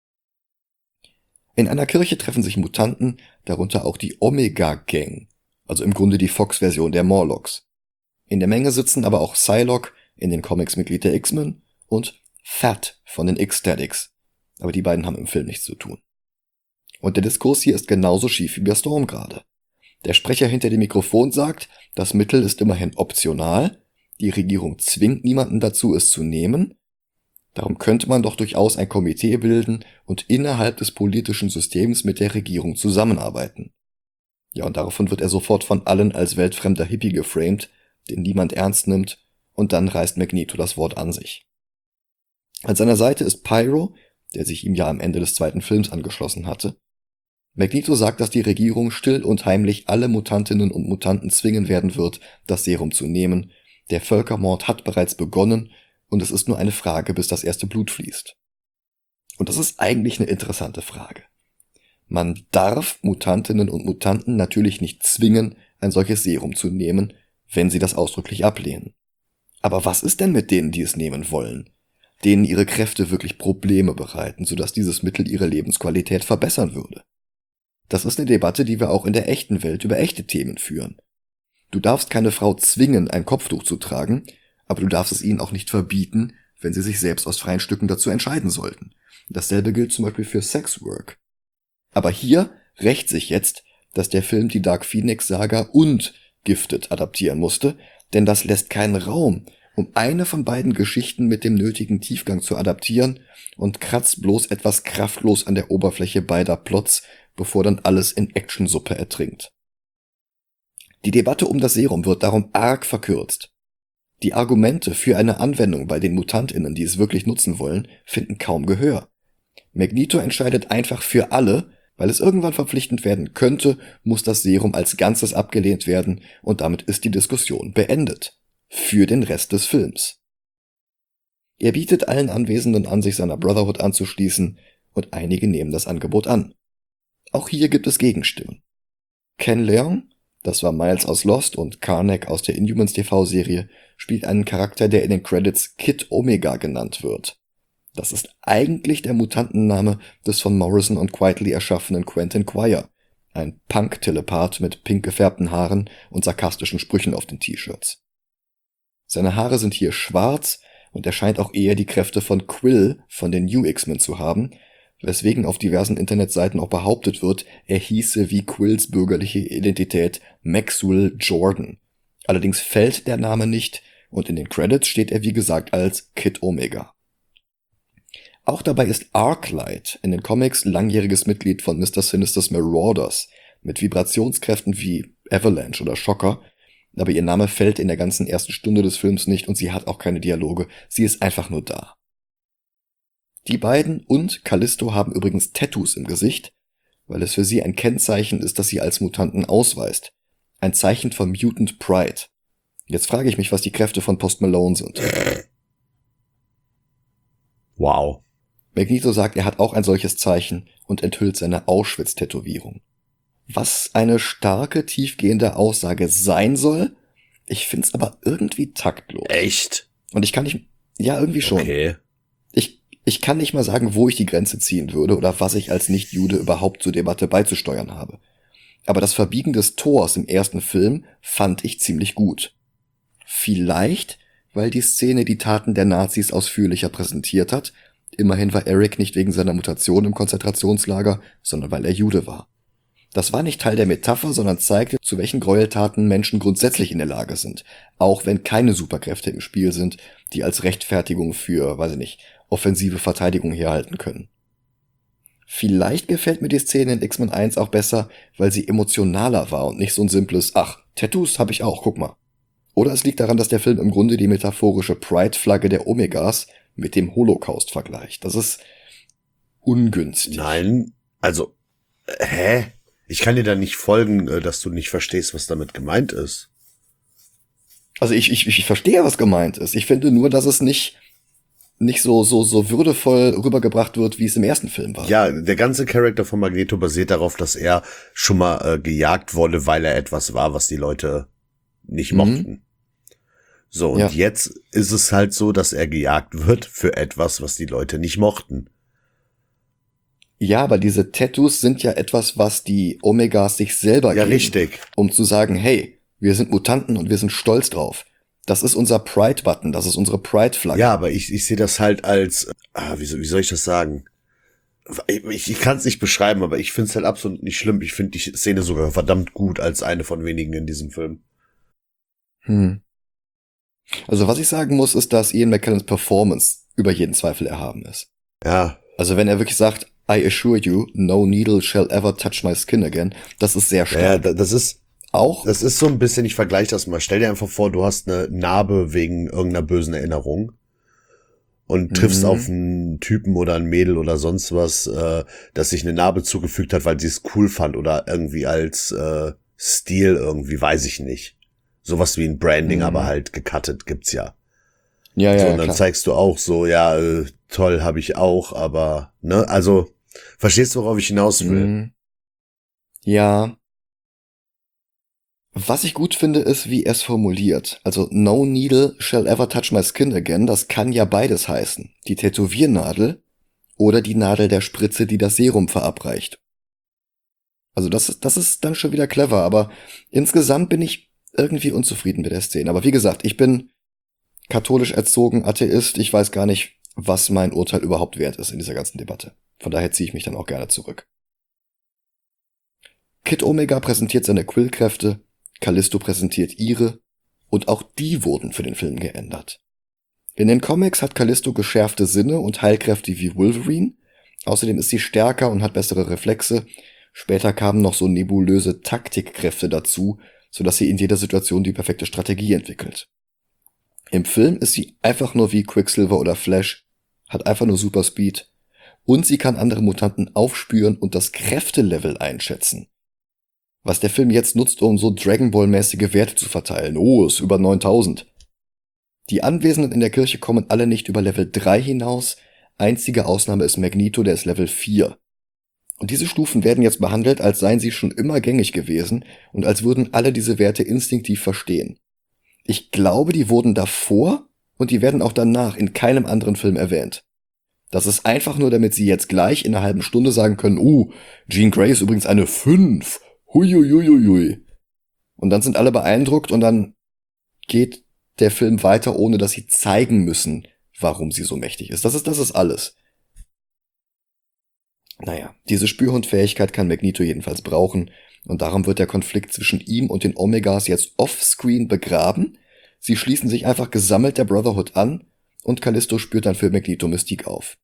In einer Kirche treffen sich Mutanten, darunter auch die Omega-Gang, also im Grunde die Fox-Version der Morlocks. In der Menge sitzen aber auch Psylocke, in den Comics Mitglied der X-Men, und Fat von den X-Statics, aber die beiden haben im Film nichts zu tun. Und der Diskurs hier ist genauso schief wie bei Storm gerade. Der Sprecher hinter dem Mikrofon sagt, das Mittel ist immerhin optional, die Regierung zwingt niemanden dazu, es zu nehmen, darum könnte man doch durchaus ein Komitee bilden und innerhalb des politischen Systems mit der Regierung zusammenarbeiten. Ja, und daraufhin wird er sofort von allen als weltfremder Hippie geframed, den niemand ernst nimmt, und dann reißt Magneto das Wort an sich. An seiner Seite ist Pyro, der sich ihm ja am Ende des zweiten Films angeschlossen hatte. Magneto sagt, dass die Regierung still und heimlich alle Mutantinnen und Mutanten zwingen werden wird, das Serum zu nehmen. Der Völkermord hat bereits begonnen und es ist nur eine Frage, bis das erste Blut fließt. Und das ist eigentlich eine interessante Frage. Man darf Mutantinnen und Mutanten natürlich nicht zwingen, ein solches Serum zu nehmen, wenn sie das ausdrücklich ablehnen. Aber was ist denn mit denen, die es nehmen wollen? Denen ihre Kräfte wirklich Probleme bereiten, sodass dieses Mittel ihre Lebensqualität verbessern würde. Das ist eine Debatte, die wir auch in der echten Welt über echte Themen führen. Du darfst keine Frau zwingen, ein Kopftuch zu tragen, aber du darfst es ihnen auch nicht verbieten, wenn sie sich selbst aus freien Stücken dazu entscheiden sollten. Dasselbe gilt zum Beispiel für Sexwork. Aber hier rächt sich jetzt, dass der Film die Dark Phoenix-Saga und Gifted adaptieren musste, denn das lässt keinen Raum, um eine von beiden Geschichten mit dem nötigen Tiefgang zu adaptieren und kratzt bloß etwas kraftlos an der Oberfläche beider Plots, bevor dann alles in Actionsuppe ertrinkt. Die Debatte um das Serum wird darum arg verkürzt. Die Argumente für eine Anwendung bei den MutantInnen, die es wirklich nutzen wollen, finden kaum Gehör. Magneto entscheidet einfach für alle, weil es irgendwann verpflichtend werden könnte, muss das Serum als Ganzes abgelehnt werden und damit ist die Diskussion beendet. Für den Rest des Films. Er bietet allen Anwesenden an, sich seiner Brotherhood anzuschließen und einige nehmen das Angebot an. Auch hier gibt es Gegenstimmen. Ken Leung, das war Miles aus Lost und Karnak aus der Inhumans T V-Serie, spielt einen Charakter, der in den Credits Kid Omega genannt wird. Das ist eigentlich der Mutantenname des von Morrison und Quietly erschaffenen Quentin Quire, ein Punk-Telepath mit pink gefärbten Haaren und sarkastischen Sprüchen auf den T-Shirts. Seine Haare sind hier schwarz und er scheint auch eher die Kräfte von Quill von den New X-Men zu haben, weswegen auf diversen Internetseiten auch behauptet wird, er hieße wie Quills bürgerliche Identität Maxwell Jordan. Allerdings fällt der Name nicht und in den Credits steht er wie gesagt als Kid Omega. Auch dabei ist Arclight in den Comics langjähriges Mitglied von Mister Sinisters Marauders mit Vibrationskräften wie Avalanche oder Shocker, aber ihr Name fällt in der ganzen ersten Stunde des Films nicht und sie hat auch keine Dialoge, sie ist einfach nur da. Die beiden und Callisto haben übrigens Tattoos im Gesicht, weil es für sie ein Kennzeichen ist, das sie als Mutanten ausweist. Ein Zeichen von Mutant Pride. Jetzt frage ich mich, was die Kräfte von Post Malone sind. Wow. Magneto sagt, er hat auch ein solches Zeichen und enthüllt seine Auschwitz-Tätowierung. was eine starke, tiefgehende Aussage sein soll. Ich find's aber irgendwie taktlos. Echt? Und ich kann nicht, ja, irgendwie schon. Okay. Ich, ich kann nicht mal sagen, wo ich die Grenze ziehen würde oder was ich als Nicht-Jude überhaupt zur Debatte beizusteuern habe. Aber das Verbiegen des Tors im ersten Film fand ich ziemlich gut. Vielleicht, weil die Szene die Taten der Nazis ausführlicher präsentiert hat. Immerhin war Eric nicht wegen seiner Mutation im Konzentrationslager, sondern weil er Jude war. Das war nicht Teil der Metapher, sondern zeigte, zu welchen Gräueltaten Menschen grundsätzlich in der Lage sind, auch wenn keine Superkräfte im Spiel sind, die als Rechtfertigung für, weiß ich nicht, offensive Verteidigung herhalten können. Vielleicht gefällt mir die Szene in X-Men eins auch besser, weil sie emotionaler war und nicht so ein simples, ach, Tattoos hab ich auch, guck mal. Oder es liegt daran, dass der Film im Grunde die metaphorische Pride-Flagge der Omegas mit dem Holocaust vergleicht. Das ist ungünstig. Nein, also, äh, hä? Ich kann dir da nicht folgen, dass du nicht verstehst, was damit gemeint ist. Also ich, ich, ich verstehe, was gemeint ist. Ich finde nur, dass es nicht, nicht so, so, so würdevoll rübergebracht wird, wie es im ersten Film war. Ja, der ganze Charakter von Magneto basiert darauf, dass er schon mal äh, gejagt wurde, weil er etwas war, was die Leute nicht Mhm. mochten. So, und Ja. jetzt ist es halt so, dass er gejagt wird für etwas, was die Leute nicht mochten. Ja, aber diese Tattoos sind ja etwas, was die Omegas sich selber Ja, geben, richtig. um zu sagen, hey, wir sind Mutanten und wir sind stolz drauf. Das ist unser Pride-Button, das ist unsere Pride-Flagge. Ja, aber ich, ich sehe das halt als, ah, wie, soll- wie soll ich das sagen? Ich, ich kann es nicht beschreiben, aber ich finde es halt absolut nicht schlimm. Ich finde die Szene sogar verdammt gut als eine von wenigen in diesem Film. Hm. Also was ich sagen muss, ist, dass Ian McKellens Performance über jeden Zweifel erhaben ist. Ja, Also wenn er wirklich sagt, I assure you, no needle shall ever touch my skin again, das ist sehr ja, stark. da- das ist, Auch, das ist so ein bisschen, ich vergleiche das mal. Stell dir einfach vor, du hast eine Narbe wegen irgendeiner bösen Erinnerung und triffst Mhm. auf einen Typen oder ein Mädel oder sonst was, äh, das sich eine Narbe zugefügt hat, weil sie es cool fand oder irgendwie als äh, Stil irgendwie, weiß ich nicht. Sowas wie ein Branding, Mhm. aber halt gecuttet gibt's ja. ja, ja, So, ja, und dann klar. zeigst du auch so, ja, äh, toll, habe ich auch, aber, ne, also, verstehst du, worauf ich hinaus will? Mhm. Ja. Was ich gut finde, ist, wie er es formuliert. Also, no needle shall ever touch my skin again, das kann ja beides heißen. Die Tätowiernadel oder die Nadel der Spritze, die das Serum verabreicht. Also das ist, das ist dann schon wieder clever, aber insgesamt bin ich irgendwie unzufrieden mit der Szene. Aber wie gesagt, ich bin katholisch erzogen, Atheist, ich weiß gar nicht, was mein Urteil überhaupt wert ist in dieser ganzen Debatte. Von daher ziehe ich mich dann auch gerne zurück. Kid Omega präsentiert seine Quill-Kräfte, Callisto präsentiert ihre, und auch die wurden für den Film geändert. In den Comics hat Callisto geschärfte Sinne und Heilkräfte wie Wolverine, außerdem ist sie stärker und hat bessere Reflexe. Später kamen noch so nebulöse Taktikkräfte dazu, sodass sie in jeder Situation die perfekte Strategie entwickelt. Im Film ist sie einfach nur wie Quicksilver oder Flash, hat einfach nur Super Speed und sie kann andere Mutanten aufspüren und das Kräftelevel einschätzen. Was der Film jetzt nutzt, um so Dragon Ball-mäßige Werte zu verteilen. Oh, ist über neuntausend. Die Anwesenden in der Kirche kommen alle nicht über Level drei hinaus. Einzige Ausnahme ist Magneto, der ist Level vier. Und diese Stufen werden jetzt behandelt, als seien sie schon immer gängig gewesen und als würden alle diese Werte instinktiv verstehen. Ich glaube, die wurden davor und die werden auch danach in keinem anderen Film erwähnt. Das ist einfach nur, damit sie jetzt gleich in einer halben Stunde sagen können, uh, Jean Grey ist übrigens eine fünf. Huiuiuiui. Und dann sind alle beeindruckt und dann geht der Film weiter, ohne dass sie zeigen müssen, warum sie so mächtig ist. Das ist, das ist alles. Naja, diese Spürhundfähigkeit kann Magneto jedenfalls brauchen und darum wird der Konflikt zwischen ihm und den Omegas jetzt offscreen begraben. Sie schließen sich einfach gesammelt der Brotherhood an und Callisto spürt dann für Magneto Mystique auf.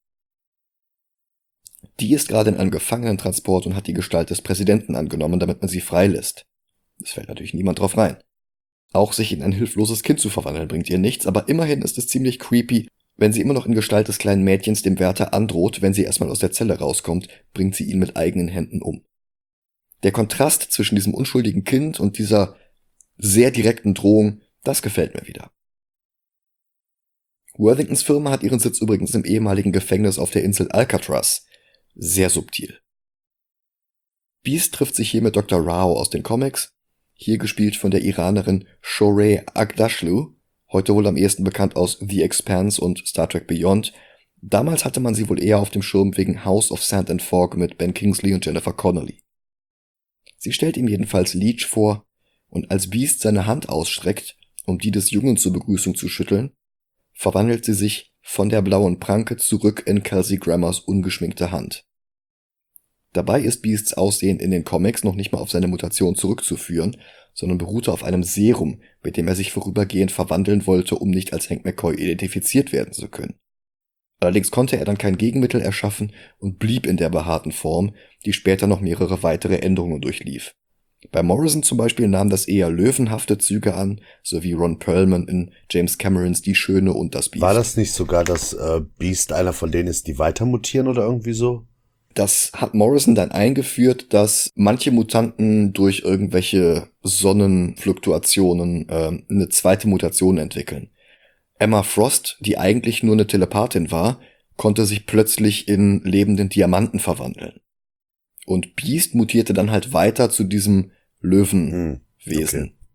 Die ist gerade in einem Gefangenentransport und hat die Gestalt des Präsidenten angenommen, damit man sie freilässt. Es fällt natürlich niemand drauf rein. Auch sich in ein hilfloses Kind zu verwandeln bringt ihr nichts, aber immerhin ist es ziemlich creepy, wenn sie immer noch in Gestalt des kleinen Mädchens dem Wärter androht, wenn sie erstmal aus der Zelle rauskommt, bringt sie ihn mit eigenen Händen um. Der Kontrast zwischen diesem unschuldigen Kind und dieser sehr direkten Drohung, das gefällt mir wieder. Worthingtons Firma hat ihren Sitz übrigens im ehemaligen Gefängnis auf der Insel Alcatraz. Sehr subtil. Beast trifft sich hier mit Doktor Rao aus den Comics, hier gespielt von der Iranerin Shohreh Aghdashloo, heute wohl am ehesten bekannt aus The Expanse und Star Trek Beyond. Damals hatte man sie wohl eher auf dem Schirm wegen House of Sand and Fog mit Ben Kingsley und Jennifer Connelly. Sie stellt ihm jedenfalls Leech vor, und als Beast seine Hand ausstreckt, um die des Jungen zur Begrüßung zu schütteln, verwandelt sie sich von der blauen Pranke zurück in Kelsey Grammers ungeschminkte Hand. Dabei ist Beasts Aussehen in den Comics noch nicht mal auf seine Mutation zurückzuführen, sondern beruhte auf einem Serum, mit dem er sich vorübergehend verwandeln wollte, um nicht als Hank McCoy identifiziert werden zu können. Allerdings konnte er dann kein Gegenmittel erschaffen und blieb in der behaarten Form, die später noch mehrere weitere Änderungen durchlief. Bei Morrison zum Beispiel nahm das eher löwenhafte Züge an, so wie Ron Perlman in James Camerons Die Schöne und das Biest. War das nicht sogar, dass äh, Beast einer von denen ist, die weiter mutieren oder irgendwie so? Das hat Morrison dann eingeführt, dass manche Mutanten durch irgendwelche Sonnenfluktuationen äh, eine zweite Mutation entwickeln. Emma Frost, die eigentlich nur eine Telepathin war, konnte sich plötzlich in lebenden Diamanten verwandeln. Und Beast mutierte dann halt weiter zu diesem Löwenwesen. Hm, okay.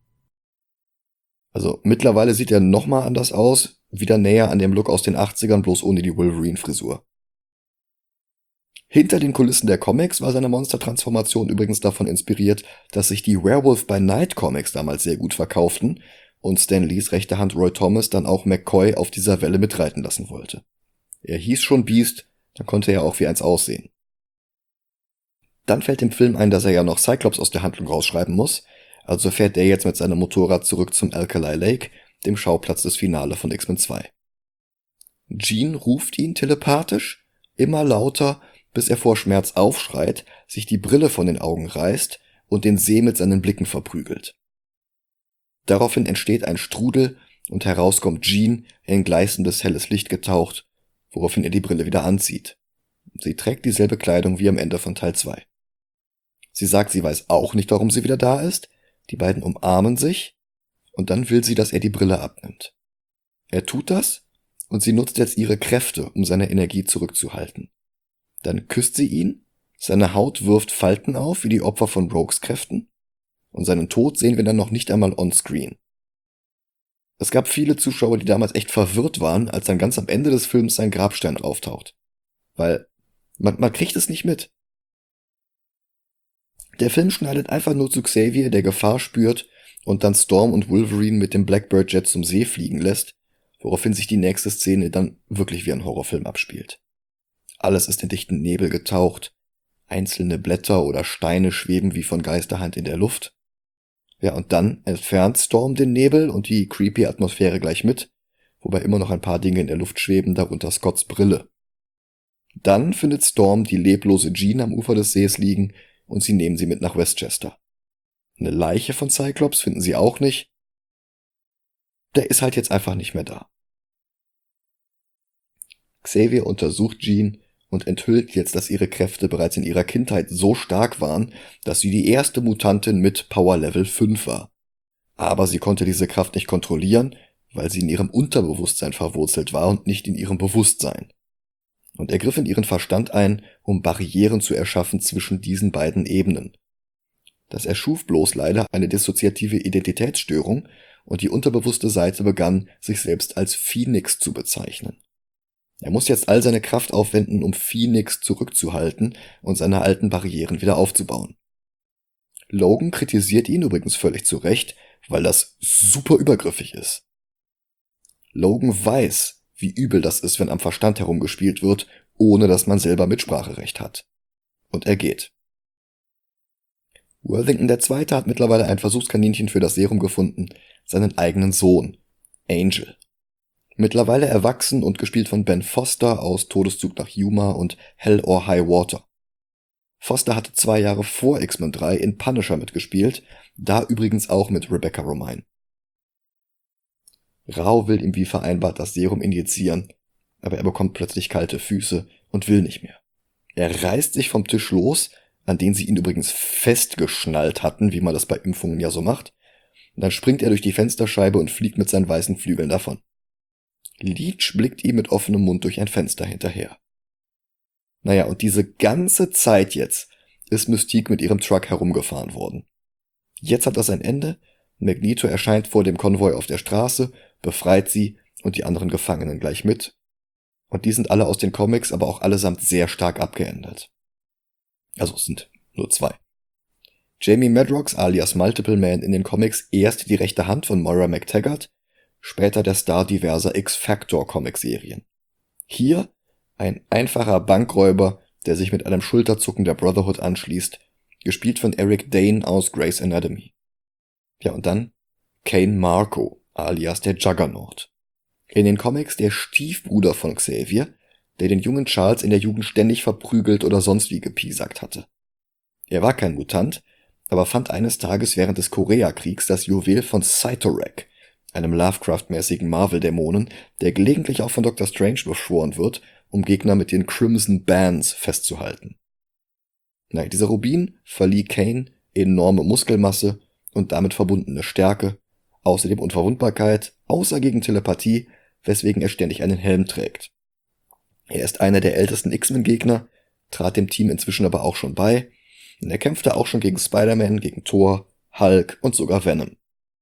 Also mittlerweile sieht er nochmal anders aus, wieder näher an dem Look aus den achtzigern, bloß ohne die Wolverine-Frisur. Hinter den Kulissen der Comics war seine Monstertransformation übrigens davon inspiriert, dass sich die Werewolf by Night Comics damals sehr gut verkauften und Stan Lees rechte Hand Roy Thomas dann auch McCoy auf dieser Welle mitreiten lassen wollte. Er hieß schon Beast, dann konnte er auch wie eins aussehen. Dann fällt dem Film ein, dass er ja noch Cyclops aus der Handlung rausschreiben muss, also fährt der jetzt mit seinem Motorrad zurück zum Alkali Lake, dem Schauplatz des Finale von X-Men zwei. Jean ruft ihn telepathisch, immer lauter, bis er vor Schmerz aufschreit, sich die Brille von den Augen reißt und den See mit seinen Blicken verprügelt. Daraufhin entsteht ein Strudel und heraus kommt Jean, in gleißendes helles Licht getaucht, woraufhin er die Brille wieder anzieht. Sie trägt dieselbe Kleidung wie am Ende von Teil zwei. Sie sagt, sie weiß auch nicht, warum sie wieder da ist, die beiden umarmen sich und dann will sie, dass er die Brille abnimmt. Er tut das und sie nutzt jetzt ihre Kräfte, um seine Energie zurückzuhalten. Dann küsst sie ihn, seine Haut wirft Falten auf, wie die Opfer von Rogues Kräften, und seinen Tod sehen wir dann noch nicht einmal on-screen. Es gab viele Zuschauer, die damals echt verwirrt waren, als dann ganz am Ende des Films sein Grabstein auftaucht. Weil man, man kriegt es nicht mit. Der Film schneidet einfach nur zu Xavier, der Gefahr spürt und dann Storm und Wolverine mit dem Blackbird Jet zum See fliegen lässt, woraufhin sich die nächste Szene dann wirklich wie ein Horrorfilm abspielt. Alles ist in dichten Nebel getaucht, einzelne Blätter oder Steine schweben wie von Geisterhand in der Luft. Ja, und dann entfernt Storm den Nebel und die creepy Atmosphäre gleich mit, wobei immer noch ein paar Dinge in der Luft schweben, darunter Scotts Brille. Dann findet Storm die leblose Jean am Ufer des Sees liegen und sie nehmen sie mit nach Westchester. Eine Leiche von Cyclops finden sie auch nicht. Der ist halt jetzt einfach nicht mehr da. Xavier untersucht Jean und enthüllt jetzt, dass ihre Kräfte bereits in ihrer Kindheit so stark waren, dass sie die erste Mutantin mit Power Level fünf war. Aber sie konnte diese Kraft nicht kontrollieren, weil sie in ihrem Unterbewusstsein verwurzelt war und nicht in ihrem Bewusstsein. Und er griff in ihren Verstand ein, um Barrieren zu erschaffen zwischen diesen beiden Ebenen. Das erschuf bloß leider eine dissoziative Identitätsstörung und die unterbewusste Seite begann, sich selbst als Phoenix zu bezeichnen. Er muss jetzt all seine Kraft aufwenden, um Phoenix zurückzuhalten und seine alten Barrieren wieder aufzubauen. Logan kritisiert ihn übrigens völlig zu Recht, weil das super übergriffig ist. Logan weiß, wie übel das ist, wenn am Verstand herumgespielt wird, ohne dass man selber Mitspracherecht hat. Und er geht. Worthington der Zweite hat mittlerweile ein Versuchskaninchen für das Serum gefunden, seinen eigenen Sohn, Angel. Mittlerweile erwachsen und gespielt von Ben Foster aus Todeszug nach Yuma und Hell or High Water. Foster hatte zwei Jahre vor X-Men drei in Punisher mitgespielt, da übrigens auch mit Rebecca Romijn. Rao will ihm wie vereinbart das Serum injizieren, aber er bekommt plötzlich kalte Füße und will nicht mehr. Er reißt sich vom Tisch los, an den sie ihn übrigens festgeschnallt hatten, wie man das bei Impfungen ja so macht. Und dann springt er durch die Fensterscheibe und fliegt mit seinen weißen Flügeln davon. Leech blickt ihm mit offenem Mund durch ein Fenster hinterher. Naja, und diese ganze Zeit jetzt ist Mystique mit ihrem Truck herumgefahren worden. Jetzt hat das ein Ende, Magneto erscheint vor dem Konvoi auf der Straße, befreit sie und die anderen Gefangenen gleich mit. Und die sind alle aus den Comics, aber auch allesamt sehr stark abgeändert. Also es sind nur zwei. Jamie Madrox alias Multiple Man in den Comics erst die rechte Hand von Moira MacTaggert, später der Star diverser X-Factor-Comic-Serien. Hier ein einfacher Bankräuber, der sich mit einem Schulterzucken der Brotherhood anschließt, gespielt von Eric Dane aus Grey's Anatomy. Ja, und dann Kane Marco, alias der Juggernaut. In den Comics der Stiefbruder von Xavier, der den jungen Charles in der Jugend ständig verprügelt oder sonst wie gepiesackt hatte. Er war kein Mutant, aber fand eines Tages während des Koreakriegs das Juwel von Cyttorak, einem Lovecraft-mäßigen Marvel-Dämonen, der gelegentlich auch von Doktor Strange beschworen wird, um Gegner mit den Crimson Bands festzuhalten. Na, dieser Rubin verlieh Kane enorme Muskelmasse und damit verbundene Stärke, außerdem Unverwundbarkeit, außer gegen Telepathie, weswegen er ständig einen Helm trägt. Er ist einer der ältesten X-Men-Gegner, trat dem Team inzwischen aber auch schon bei, und er kämpfte auch schon gegen Spider-Man, gegen Thor, Hulk und sogar Venom.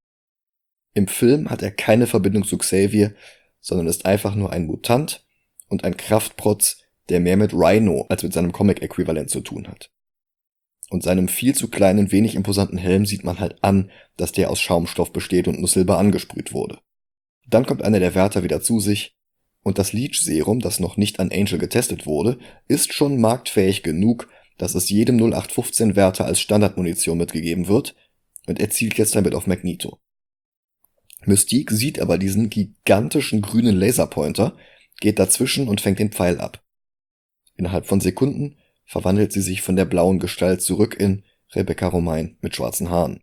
Im Film hat er keine Verbindung zu Xavier, sondern ist einfach nur ein Mutant und ein Kraftprotz, der mehr mit Rhino als mit seinem Comic-Äquivalent zu tun hat. Und seinem viel zu kleinen, wenig imposanten Helm sieht man halt an, dass der aus Schaumstoff besteht und nur Silber angesprüht wurde. Dann kommt einer der Wärter wieder zu sich, und das Leech-Serum, das noch nicht an Angel getestet wurde, ist schon marktfähig genug, dass es jedem null acht fünfzehn Wärter als Standardmunition mitgegeben wird, und er zielt jetzt damit auf Magneto. Mystique sieht aber diesen gigantischen grünen Laserpointer, geht dazwischen und fängt den Pfeil ab. Innerhalb von Sekunden verwandelt sie sich von der blauen Gestalt zurück in Rebecca Romijn mit schwarzen Haaren.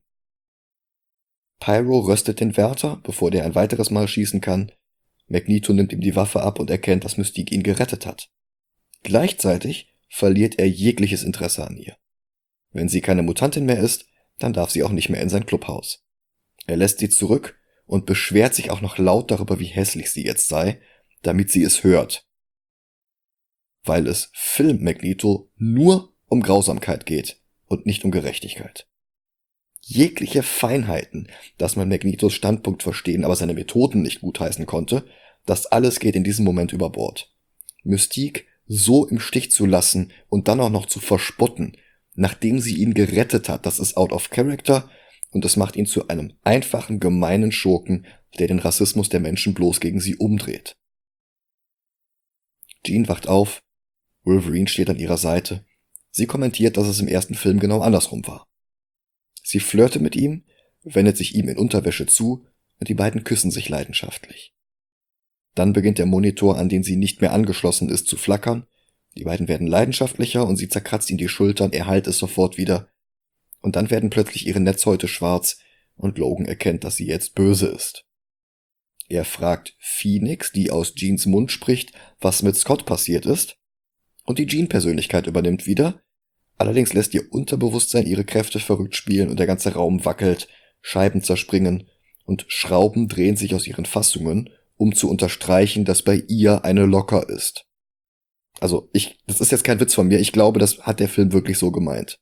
Pyro röstet den Wärter, bevor der ein weiteres Mal schießen kann. Magneto nimmt ihm die Waffe ab und erkennt, dass Mystique ihn gerettet hat. Gleichzeitig verliert er jegliches Interesse an ihr. Wenn sie keine Mutantin mehr ist, dann darf sie auch nicht mehr in sein Clubhaus. Er lässt sie zurück und beschwert sich auch noch laut darüber, wie hässlich sie jetzt sei, damit sie es hört. Weil es Film Magneto nur um Grausamkeit geht und nicht um Gerechtigkeit. Jegliche Feinheiten, dass man Magnetos Standpunkt verstehen, aber seine Methoden nicht gutheißen konnte, das alles geht in diesem Moment über Bord. Mystique so im Stich zu lassen und dann auch noch zu verspotten, nachdem sie ihn gerettet hat, das ist out of character und das macht ihn zu einem einfachen, gemeinen Schurken, der den Rassismus der Menschen bloß gegen sie umdreht. Jean wacht auf, Wolverine steht an ihrer Seite. Sie kommentiert, dass es im ersten Film genau andersrum war. Sie flirte mit ihm, wendet sich ihm in Unterwäsche zu und die beiden küssen sich leidenschaftlich. Dann beginnt der Monitor, an den sie nicht mehr angeschlossen ist, zu flackern. Die beiden werden leidenschaftlicher und sie zerkratzt ihm die Schultern, er heilt es sofort wieder. Und dann werden plötzlich ihre Netzhäute schwarz und Logan erkennt, dass sie jetzt böse ist. Er fragt Phoenix, die aus Jeans Mund spricht, was mit Scott passiert ist. Und die Jean-Persönlichkeit übernimmt wieder. Allerdings lässt ihr Unterbewusstsein ihre Kräfte verrückt spielen und der ganze Raum wackelt, Scheiben zerspringen und Schrauben drehen sich aus ihren Fassungen, um zu unterstreichen, dass bei ihr eine Locker ist. Also ich, das ist jetzt kein Witz von mir, ich glaube, das hat der Film wirklich so gemeint.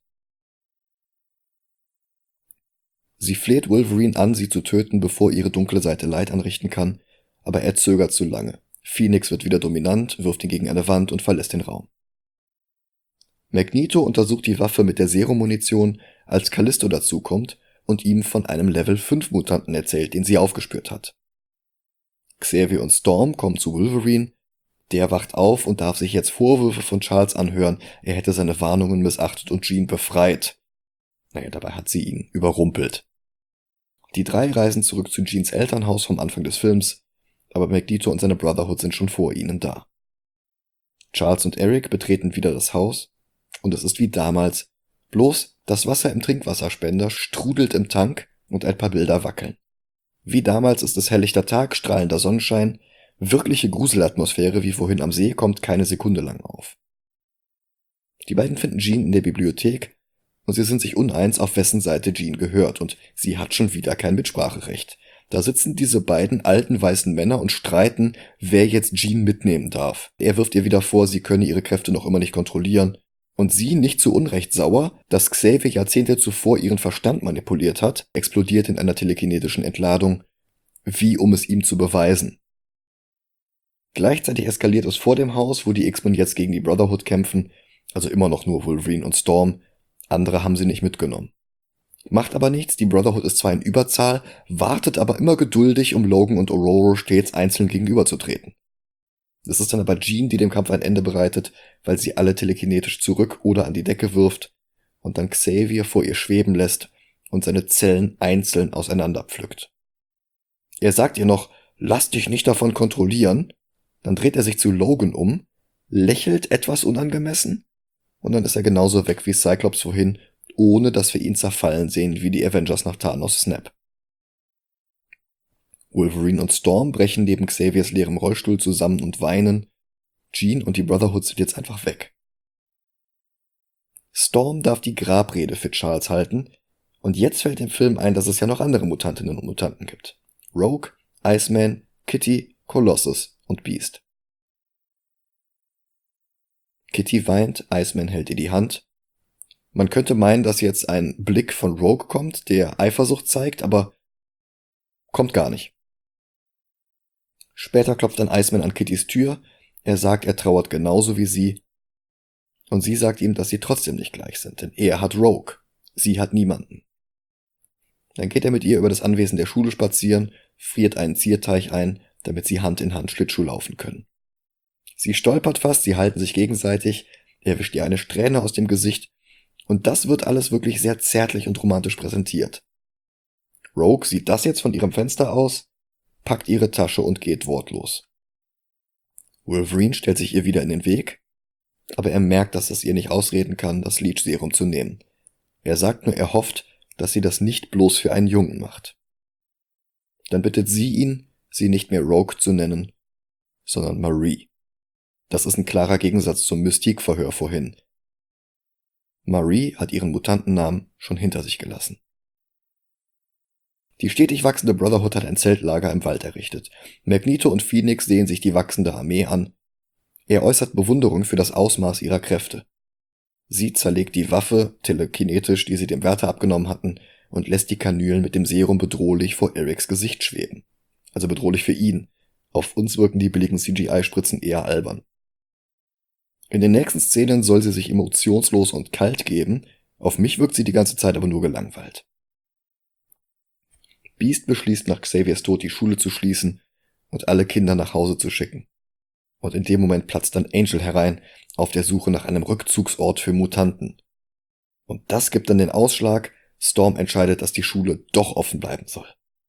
Sie fleht Wolverine an, sie zu töten, bevor ihre dunkle Seite Leid anrichten kann, aber er zögert zu lange. Phoenix wird wieder dominant, wirft ihn gegen eine Wand und verlässt den Raum. Magneto untersucht die Waffe mit der Serum-Munition, als Callisto dazukommt und ihm von einem Level fünf Mutanten erzählt, den sie aufgespürt hat. Xavier und Storm kommen zu Wolverine, der wacht auf und darf sich jetzt Vorwürfe von Charles anhören, er hätte seine Warnungen missachtet und Jean befreit. Naja, dabei hat sie ihn überrumpelt. Die drei reisen zurück zu Jeans Elternhaus vom Anfang des Films, aber Magneto und seine Brotherhood sind schon vor ihnen da. Charles und Eric betreten wieder das Haus und es ist wie damals, bloß das Wasser im Trinkwasserspender strudelt im Tank und ein paar Bilder wackeln. Wie damals ist es helllichter Tag, strahlender Sonnenschein, wirkliche Gruselatmosphäre wie vorhin am See kommt keine Sekunde lang auf. Die beiden finden Jean in der Bibliothek und sie sind sich uneins, auf wessen Seite Jean gehört und sie hat schon wieder kein Mitspracherecht. Da sitzen diese beiden alten weißen Männer und streiten, wer jetzt Jean mitnehmen darf. Er wirft ihr wieder vor, sie könne ihre Kräfte noch immer nicht kontrollieren Und sie nicht zu Unrecht sauer, dass Xavier Jahrzehnte zuvor ihren Verstand manipuliert hat, explodiert in einer telekinetischen Entladung, wie um es ihm zu beweisen. Gleichzeitig eskaliert es vor dem Haus, wo die X-Men jetzt gegen die Brotherhood kämpfen, also immer noch nur Wolverine und Storm, andere haben sie nicht mitgenommen. Macht aber nichts, die Brotherhood ist zwar in Überzahl, wartet aber immer geduldig, um Logan und Ororo stets einzeln gegenüberzutreten. Es ist dann aber Jean, die dem Kampf ein Ende bereitet, weil sie alle telekinetisch zurück oder an die Decke wirft und dann Xavier vor ihr schweben lässt und seine Zellen einzeln auseinanderpflückt. Er sagt ihr noch, lass dich nicht davon kontrollieren, dann dreht er sich zu Logan um, lächelt etwas unangemessen und dann ist er genauso weg wie Cyclops vorhin, ohne dass wir ihn zerfallen sehen wie die Avengers nach Thanos Snap. Wolverine und Storm brechen neben Xaviers leerem Rollstuhl zusammen und weinen. Jean und die Brotherhood sind jetzt einfach weg. Storm darf die Grabrede für Charles halten und jetzt fällt dem Film ein, dass es ja noch andere Mutantinnen und Mutanten gibt. Rogue, Iceman, Kitty, Colossus und Beast. Kitty weint, Iceman hält ihr die Hand. Man könnte meinen, dass jetzt ein Blick von Rogue kommt, der Eifersucht zeigt, aber kommt gar nicht. Später klopft ein Iceman an Kittys Tür, er sagt, er trauert genauso wie sie, und sie sagt ihm, dass sie trotzdem nicht gleich sind, denn er hat Rogue, sie hat niemanden. Dann geht er mit ihr über das Anwesen der Schule spazieren, friert einen Zierteich ein, damit sie Hand in Hand Schlittschuh laufen können. Sie stolpert fast, sie halten sich gegenseitig, er wischt ihr eine Strähne aus dem Gesicht, und das wird alles wirklich sehr zärtlich und romantisch präsentiert. Rogue sieht das jetzt von ihrem Fenster aus, packt ihre Tasche und geht wortlos. Wolverine stellt sich ihr wieder in den Weg, aber er merkt, dass es ihr nicht ausreden kann, das Leech-Serum zu nehmen. Er sagt nur, er hofft, dass sie das nicht bloß für einen Jungen macht. Dann bittet sie ihn, sie nicht mehr Rogue zu nennen, sondern Marie. Das ist ein klarer Gegensatz zum Mystique-Verhör vorhin. Marie hat ihren Mutantennamen schon hinter sich gelassen. Die stetig wachsende Brotherhood hat ein Zeltlager im Wald errichtet. Magneto und Phoenix sehen sich die wachsende Armee an. Er äußert Bewunderung für das Ausmaß ihrer Kräfte. Sie zerlegt die Waffe, telekinetisch, die sie dem Wärter abgenommen hatten, und lässt die Kanülen mit dem Serum bedrohlich vor Erics Gesicht schweben. Also bedrohlich für ihn. Auf uns wirken die billigen C G I-Spritzen eher albern. In den nächsten Szenen soll sie sich emotionslos und kalt geben, auf mich wirkt sie die ganze Zeit aber nur gelangweilt. Beast beschließt nach Xaviers Tod die Schule zu schließen und alle Kinder nach Hause zu schicken. Und in dem Moment platzt dann Angel herein, auf der Suche nach einem Rückzugsort für Mutanten. Und das gibt dann den Ausschlag, Storm entscheidet, dass die Schule doch offen bleiben soll.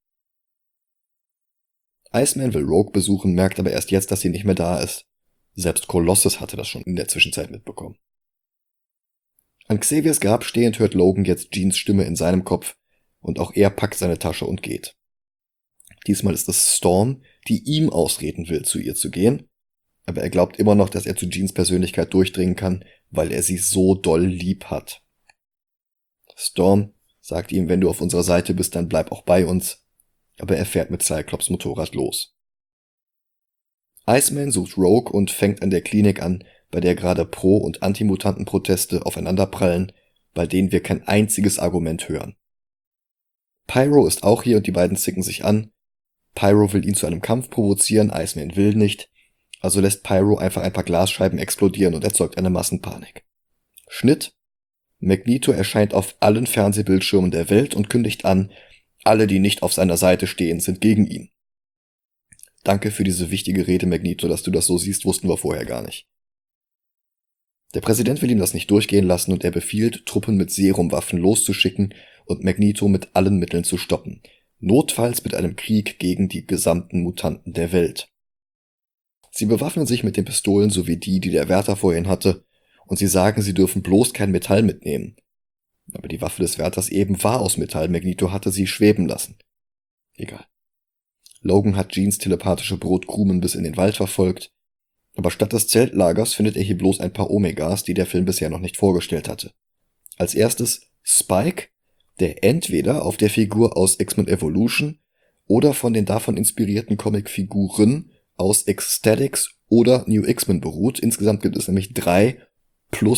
Iceman will Rogue besuchen, merkt aber erst jetzt, dass sie nicht mehr da ist. Selbst Colossus hatte das schon in der Zwischenzeit mitbekommen. An Xaviers Grab stehend hört Logan jetzt Jeans Stimme in seinem Kopf, und auch er packt seine Tasche und geht. Diesmal ist es Storm, die ihm ausreden will, zu ihr zu gehen, aber er glaubt immer noch, dass er zu Jeans Persönlichkeit durchdringen kann, weil er sie so doll lieb hat. Storm sagt ihm, wenn du auf unserer Seite bist, dann bleib auch bei uns, aber er fährt mit Cyclops Motorrad los. Iceman sucht Rogue und fängt an der Klinik an, bei der gerade Pro- und Antimutanten-Proteste aufeinanderprallen, bei denen wir kein einziges Argument hören. Pyro ist auch hier und die beiden zicken sich an. Pyro will ihn zu einem Kampf provozieren, Iceman will nicht, also lässt Pyro einfach ein paar Glasscheiben explodieren und erzeugt eine Massenpanik. Schnitt. Magneto erscheint auf allen Fernsehbildschirmen der Welt und kündigt an, alle, die nicht auf seiner Seite stehen, sind gegen ihn. Danke für diese wichtige Rede, Magneto, dass du das so siehst, wussten wir vorher gar nicht. Der Präsident will ihm das nicht durchgehen lassen und er befiehlt, Truppen mit Serumwaffen loszuschicken und Magneto mit allen Mitteln zu stoppen, notfalls mit einem Krieg gegen die gesamten Mutanten der Welt. Sie bewaffnen sich mit den Pistolen sowie die, die der Wärter vorhin hatte, und sie sagen, sie dürfen bloß kein Metall mitnehmen. Aber die Waffe des Wärters eben war aus Metall, Magneto hatte sie schweben lassen. Egal. Logan hat Jeans telepathische Brotkrumen bis in den Wald verfolgt, aber statt des Zeltlagers findet er hier bloß ein paar Omegas, die der Film bisher noch nicht vorgestellt hatte. Als erstes Spike, der entweder auf der Figur aus X-Men Evolution oder von den davon inspirierten Comicfiguren aus X-Statix oder New X-Men beruht. Insgesamt gibt es nämlich drei plus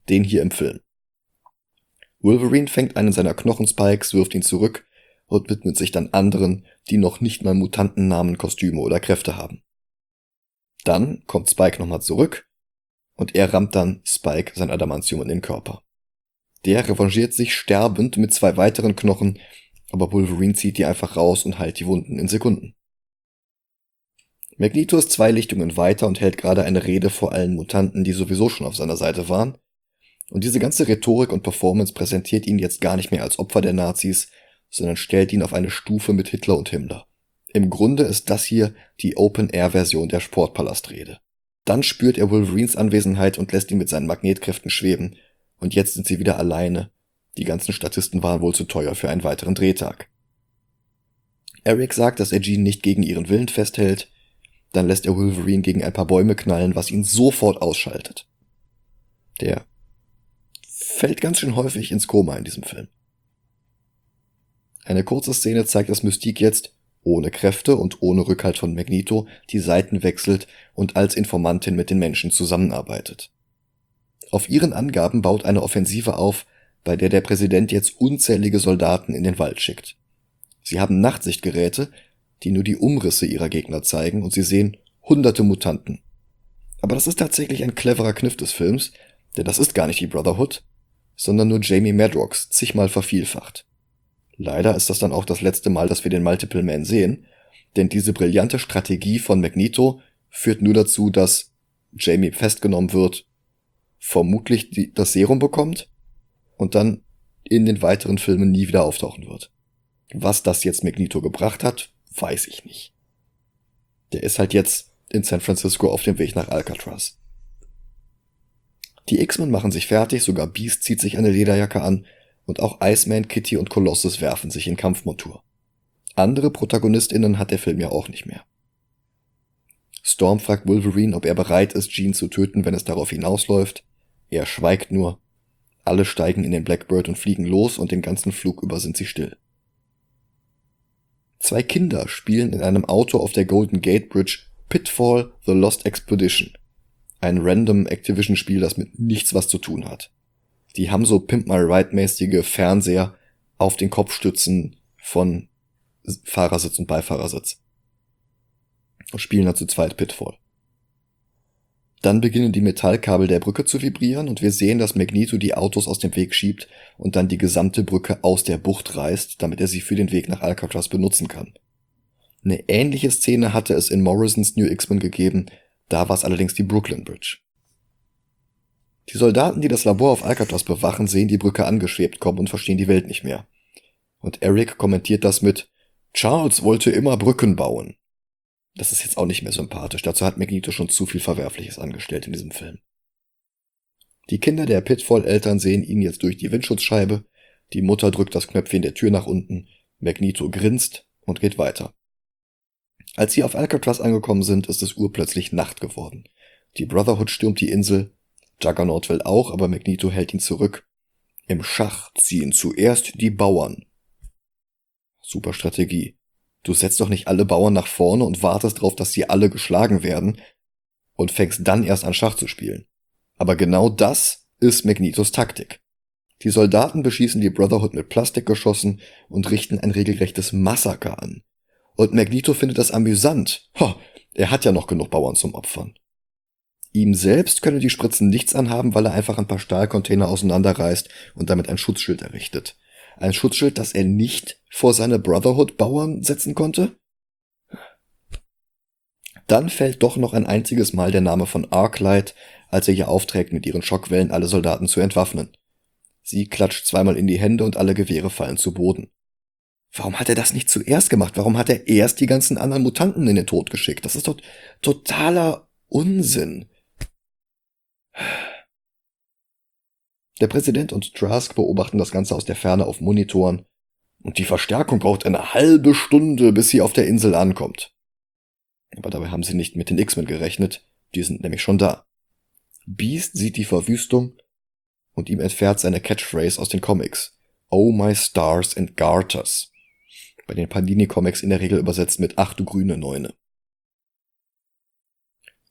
den hier im Film. Wolverine fängt einen seiner Knochenspikes, wirft ihn zurück und widmet sich dann anderen, die noch nicht mal Mutantennamen, Kostüme oder Kräfte haben. Dann kommt Spike nochmal zurück und er rammt dann Spike sein Adamantium in den Körper. Der revanchiert sich sterbend mit zwei weiteren Knochen, aber Wolverine zieht die einfach raus und heilt die Wunden in Sekunden. Magneto ist zwei Lichtungen weiter und hält gerade eine Rede vor allen Mutanten, die sowieso schon auf seiner Seite waren. Und diese ganze Rhetorik und Performance präsentiert ihn jetzt gar nicht mehr als Opfer der Nazis, sondern stellt ihn auf eine Stufe mit Hitler und Himmler. Im Grunde ist das hier die Open-Air-Version der Sportpalastrede. Dann spürt er Wolverines Anwesenheit und lässt ihn mit seinen Magnetkräften schweben. Und jetzt sind sie wieder alleine. Die ganzen Statisten waren wohl zu teuer für einen weiteren Drehtag. Eric sagt, dass er Jean nicht gegen ihren Willen festhält. Dann lässt er Wolverine gegen ein paar Bäume knallen, was ihn sofort ausschaltet. Der fällt ganz schön häufig ins Koma in diesem Film. Eine kurze Szene zeigt, dass Mystique jetzt, ohne Kräfte und ohne Rückhalt von Magneto, die Seiten wechselt und als Informantin mit den Menschen zusammenarbeitet. Auf ihren Angaben baut eine Offensive auf, bei der der Präsident jetzt unzählige Soldaten in den Wald schickt. Sie haben Nachtsichtgeräte, die nur die Umrisse ihrer Gegner zeigen, und sie sehen hunderte Mutanten. Aber das ist tatsächlich ein cleverer Kniff des Films, denn das ist gar nicht die Brotherhood, sondern nur Jamie Madrox, zigmal vervielfacht. Leider ist das dann auch das letzte Mal, dass wir den Multiple Man sehen, denn diese brillante Strategie von Magneto führt nur dazu, dass Jamie festgenommen wird, vermutlich die, das Serum bekommt und dann in den weiteren Filmen nie wieder auftauchen wird. Was das jetzt Magneto gebracht hat, weiß ich nicht. Der ist halt jetzt in San Francisco auf dem Weg nach Alcatraz. Die X-Men machen sich fertig, sogar Beast zieht sich eine Lederjacke an und auch Iceman, Kitty und Colossus werfen sich in Kampfmontur. Andere ProtagonistInnen hat der Film ja auch nicht mehr. Storm fragt Wolverine, ob er bereit ist, Jean zu töten, wenn es darauf hinausläuft. Er schweigt nur. Alle steigen in den Blackbird und fliegen los und den ganzen Flug über sind sie still. Zwei Kinder spielen in einem Auto auf der Golden Gate Bridge Pitfall: The Lost Expedition. Ein random Activision-Spiel, das mit nichts was zu tun hat. Die haben so Pimp My Ride-mäßige Fernseher auf den Kopfstützen von Fahrersitz und Beifahrersitz. Und spielen dann zu zweit Pitfall. Dann beginnen die Metallkabel der Brücke zu vibrieren und wir sehen, dass Magneto die Autos aus dem Weg schiebt und dann die gesamte Brücke aus der Bucht reißt, damit er sie für den Weg nach Alcatraz benutzen kann. Eine ähnliche Szene hatte es in Morrisons New X-Men gegeben, da war es allerdings die Brooklyn Bridge. Die Soldaten, die das Labor auf Alcatraz bewachen, sehen die Brücke angeschwebt kommen und verstehen die Welt nicht mehr. Und Eric kommentiert das mit: Charles wollte immer Brücken bauen. Das ist jetzt auch nicht mehr sympathisch, dazu hat Magneto schon zu viel Verwerfliches angestellt in diesem Film. Die Kinder der Pitfall-Eltern sehen ihn jetzt durch die Windschutzscheibe, die Mutter drückt das Knöpfchen der Tür nach unten, Magneto grinst und geht weiter. Als sie auf Alcatraz angekommen sind, ist es urplötzlich Nacht geworden. Die Brotherhood stürmt die Insel, Juggernaut will auch, aber Magneto hält ihn zurück. Im Schach ziehen zuerst die Bauern. Super Strategie. Du setzt doch nicht alle Bauern nach vorne und wartest darauf, dass sie alle geschlagen werden und fängst dann erst an Schach zu spielen. Aber genau das ist Magnetos Taktik. Die Soldaten beschießen die Brotherhood mit Plastikgeschossen und richten ein regelrechtes Massaker an. Und Magneto findet das amüsant. Ha, er hat ja noch genug Bauern zum Opfern. Ihm selbst können die Spritzen nichts anhaben, weil er einfach ein paar Stahlcontainer auseinanderreißt und damit ein Schutzschild errichtet. Ein Schutzschild, das er nicht vor seine Brotherhood-Bauern setzen konnte? Dann fällt doch noch ein einziges Mal der Name von Arclight, als er ihr aufträgt, mit ihren Schockwellen alle Soldaten zu entwaffnen. Sie klatscht zweimal in die Hände und alle Gewehre fallen zu Boden. Warum hat er das nicht zuerst gemacht? Warum hat er erst die ganzen anderen Mutanten in den Tod geschickt? Das ist doch totaler Unsinn. Der Präsident und Trask beobachten das Ganze aus der Ferne auf Monitoren und die Verstärkung braucht eine halbe Stunde, bis sie auf der Insel ankommt. Aber dabei haben sie nicht mit den X-Men gerechnet, die sind nämlich schon da. Beast sieht die Verwüstung und ihm entfährt seine Catchphrase aus den Comics. Oh my stars and garters. Bei den Panini-Comics in der Regel übersetzt mit Ach du grüne Neune.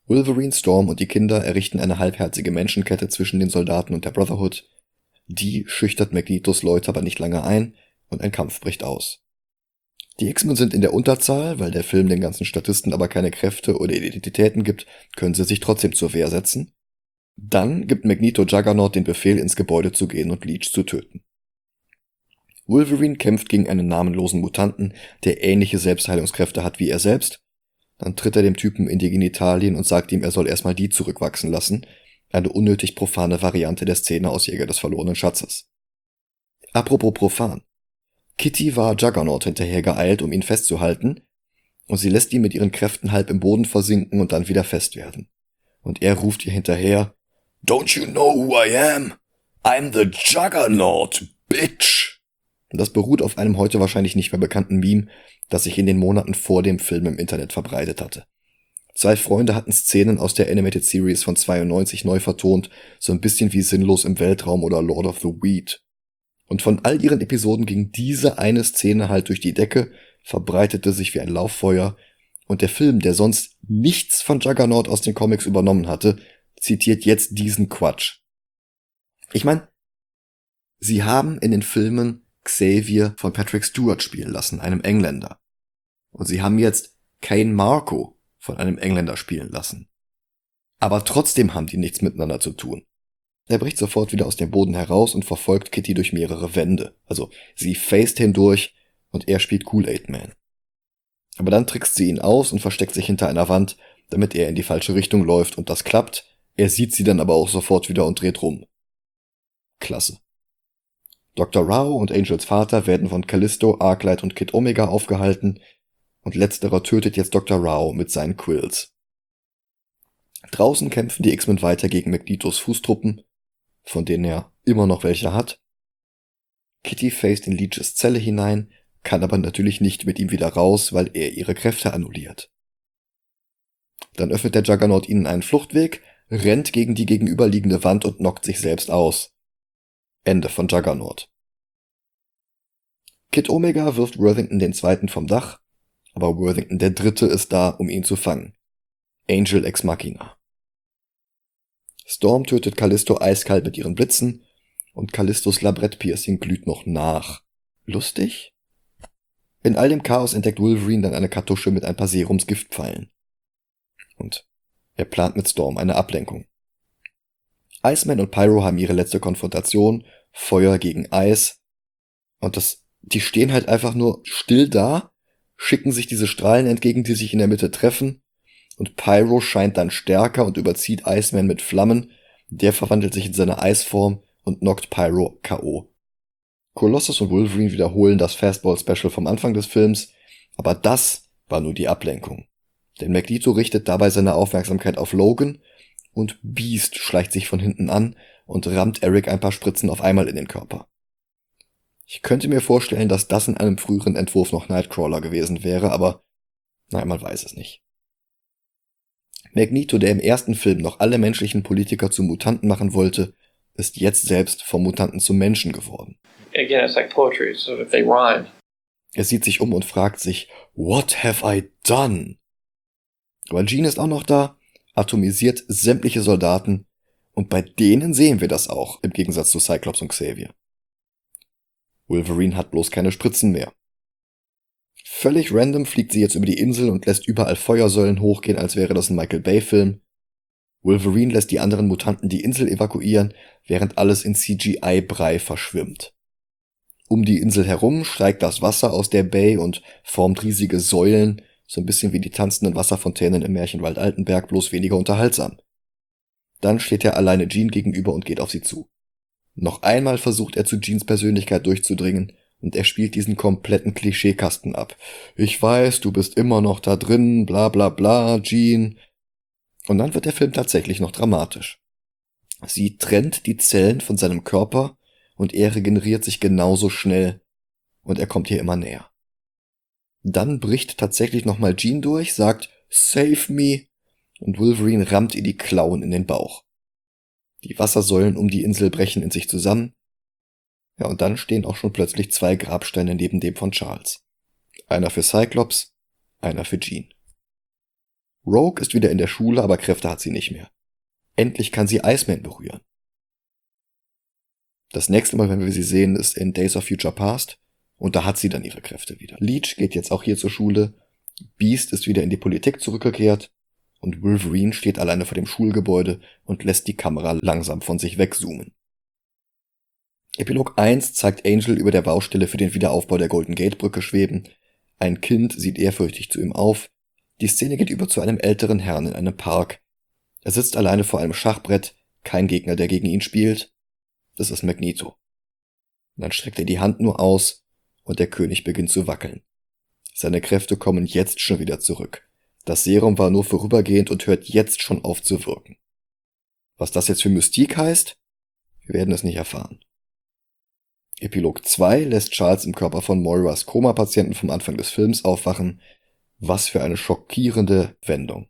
Wolverine, Storm und die Kinder errichten eine halbherzige Menschenkette zwischen den Soldaten und der Brotherhood. Die schüchtert Magnetos Leute aber nicht lange ein und ein Kampf bricht aus. Die X-Men sind in der Unterzahl, weil der Film den ganzen Statisten aber keine Kräfte oder Identitäten gibt, können sie sich trotzdem zur Wehr setzen. Dann gibt Magneto Juggernaut den Befehl, ins Gebäude zu gehen und Leech zu töten. Wolverine kämpft gegen einen namenlosen Mutanten, der ähnliche Selbstheilungskräfte hat wie er selbst. Dann tritt er dem Typen in die Genitalien und sagt ihm, er soll erstmal die zurückwachsen lassen. Eine unnötig profane Variante der Szene aus Jäger des verlorenen Schatzes. Apropos profan. Kitty war Juggernaut hinterher geeilt, um ihn festzuhalten, und sie lässt ihn mit ihren Kräften halb im Boden versinken und dann wieder fest werden. Und er ruft ihr hinterher, "Don't you know who I am? I'm the Juggernaut, bitch!" Und das beruht auf einem heute wahrscheinlich nicht mehr bekannten Meme, das sich in den Monaten vor dem Film im Internet verbreitet hatte. Zwei Freunde hatten Szenen aus der Animated Series von zweiundneunzig neu vertont, so ein bisschen wie Sinnlos im Weltraum oder Lord of the Weed. Und von all ihren Episoden ging diese eine Szene halt durch die Decke, verbreitete sich wie ein Lauffeuer, und der Film, der sonst nichts von Juggernaut aus den Comics übernommen hatte, zitiert jetzt diesen Quatsch. Ich meine, sie haben in den Filmen Xavier von Patrick Stewart spielen lassen, einem Engländer. Und sie haben jetzt Kane Marco von einem Engländer spielen lassen. Aber trotzdem haben die nichts miteinander zu tun. Er bricht sofort wieder aus dem Boden heraus und verfolgt Kitty durch mehrere Wände. Also sie faced hindurch und er spielt Kool-Aid Man. Aber dann trickst sie ihn aus und versteckt sich hinter einer Wand, damit er in die falsche Richtung läuft, und das klappt. Er sieht sie dann aber auch sofort wieder und dreht rum. Klasse. Doktor Rao und Angels Vater werden von Callisto, Arclight und Kid Omega aufgehalten, und letzterer tötet jetzt Doktor Rao mit seinen Quills. Draußen kämpfen die X-Men weiter gegen Magnetos Fußtruppen, von denen er immer noch welche hat. Kitty faced in Leeches Zelle hinein, kann aber natürlich nicht mit ihm wieder raus, weil er ihre Kräfte annulliert. Dann öffnet der Juggernaut ihnen einen Fluchtweg, rennt gegen die gegenüberliegende Wand und knockt sich selbst aus. Ende von Juggernaut. Kid Omega wirft Worthington den Zweiten vom Dach, aber Worthington der Dritte ist da, um ihn zu fangen. Angel Ex Machina. Storm tötet Callisto eiskalt mit ihren Blitzen und Callistos Labrettpiercing glüht noch nach. Lustig? In all dem Chaos entdeckt Wolverine dann eine Kartusche mit ein paar Serums-Giftpfeilen. Und er plant mit Storm eine Ablenkung. Iceman und Pyro haben ihre letzte Konfrontation, Feuer gegen Eis, und das, die stehen halt einfach nur still da, schicken sich diese Strahlen entgegen, die sich in der Mitte treffen, und Pyro scheint dann stärker und überzieht Iceman mit Flammen, der verwandelt sich in seine Eisform und knockt Pyro K O. Colossus und Wolverine wiederholen das Fastball-Special vom Anfang des Films, aber das war nur die Ablenkung. Denn Magneto richtet dabei seine Aufmerksamkeit auf Logan und Beast schleicht sich von hinten an und rammt Eric ein paar Spritzen auf einmal in den Körper. Ich könnte mir vorstellen, dass das in einem früheren Entwurf noch Nightcrawler gewesen wäre, aber nein, man weiß es nicht. Magneto, der im ersten Film noch alle menschlichen Politiker zu Mutanten machen wollte, ist jetzt selbst vom Mutanten zum Menschen geworden. Again, it's like poetry, so if they rhyme. Er sieht sich um und fragt sich, what have I done? Aber Jean ist auch noch da, atomisiert sämtliche Soldaten, und bei denen sehen wir das auch, im Gegensatz zu Cyclops und Xavier. Wolverine hat bloß keine Spritzen mehr. Völlig random fliegt sie jetzt über die Insel und lässt überall Feuersäulen hochgehen, als wäre das ein Michael Bay-Film. Wolverine lässt die anderen Mutanten die Insel evakuieren, während alles in C G I-Brei verschwimmt. Um die Insel herum steigt das Wasser aus der Bay und formt riesige Säulen, so ein bisschen wie die tanzenden Wasserfontänen im Märchenwald Altenberg, bloß weniger unterhaltsam. Dann steht er alleine Jean gegenüber und geht auf sie zu. Noch einmal versucht er zu Jeans Persönlichkeit durchzudringen, und er spielt diesen kompletten Klischeekasten ab. Ich weiß, du bist immer noch da drin, bla bla bla, Jean. Und dann wird der Film tatsächlich noch dramatisch. Sie trennt die Zellen von seinem Körper und er regeneriert sich genauso schnell und er kommt ihr immer näher. Dann bricht tatsächlich nochmal Jean durch, sagt "Save me" und Wolverine rammt ihr die Klauen in den Bauch. Die Wassersäulen um die Insel brechen in sich zusammen. Ja, und dann stehen auch schon plötzlich zwei Grabsteine neben dem von Charles. Einer für Cyclops, einer für Jean. Rogue ist wieder in der Schule, aber Kräfte hat sie nicht mehr. Endlich kann sie Iceman berühren. Das nächste Mal, wenn wir sie sehen, ist in Days of Future Past und da hat sie dann ihre Kräfte wieder. Leech geht jetzt auch hier zur Schule, Beast ist wieder in die Politik zurückgekehrt und Wolverine steht alleine vor dem Schulgebäude und lässt die Kamera langsam von sich wegzoomen. Epilog eins zeigt Angel über der Baustelle für den Wiederaufbau der Golden Gate Brücke schweben. Ein Kind sieht ehrfürchtig zu ihm auf. Die Szene geht über zu einem älteren Herrn in einem Park. Er sitzt alleine vor einem Schachbrett, kein Gegner, der gegen ihn spielt. Das ist Magneto. Und dann streckt er die Hand nur aus und der König beginnt zu wackeln. Seine Kräfte kommen jetzt schon wieder zurück. Das Serum war nur vorübergehend und hört jetzt schon auf zu wirken. Was das jetzt für Mystique heißt? Wir werden es nicht erfahren. Epilog zwei lässt Charles im Körper von Moiras Koma-Patienten vom Anfang des Films aufwachen. Was für eine schockierende Wendung.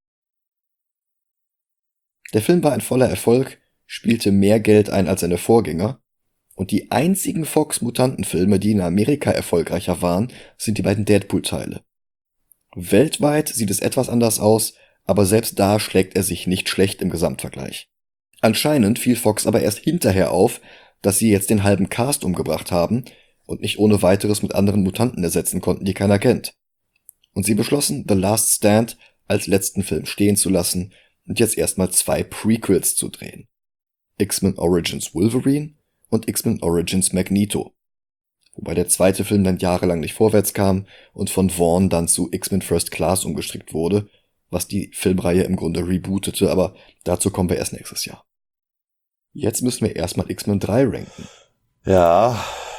Der Film war ein voller Erfolg, spielte mehr Geld ein als seine Vorgänger und die einzigen Fox-Mutantenfilme, die in Amerika erfolgreicher waren, sind die beiden Deadpool-Teile. Weltweit sieht es etwas anders aus, aber selbst da schlägt er sich nicht schlecht im Gesamtvergleich. Anscheinend fiel Fox aber erst hinterher auf, dass sie jetzt den halben Cast umgebracht haben und nicht ohne weiteres mit anderen Mutanten ersetzen konnten, die keiner kennt. Und sie beschlossen, The Last Stand als letzten Film stehen zu lassen und jetzt erstmal zwei Prequels zu drehen. X-Men Origins Wolverine und X-Men Origins Magneto. Wobei der zweite Film dann jahrelang nicht vorwärts kam und von Vaughn dann zu X-Men First Class umgestrickt wurde, was die Filmreihe im Grunde rebootete, aber dazu kommen wir erst nächstes Jahr. Jetzt müssen wir erstmal X-Men drei ranken. Ja.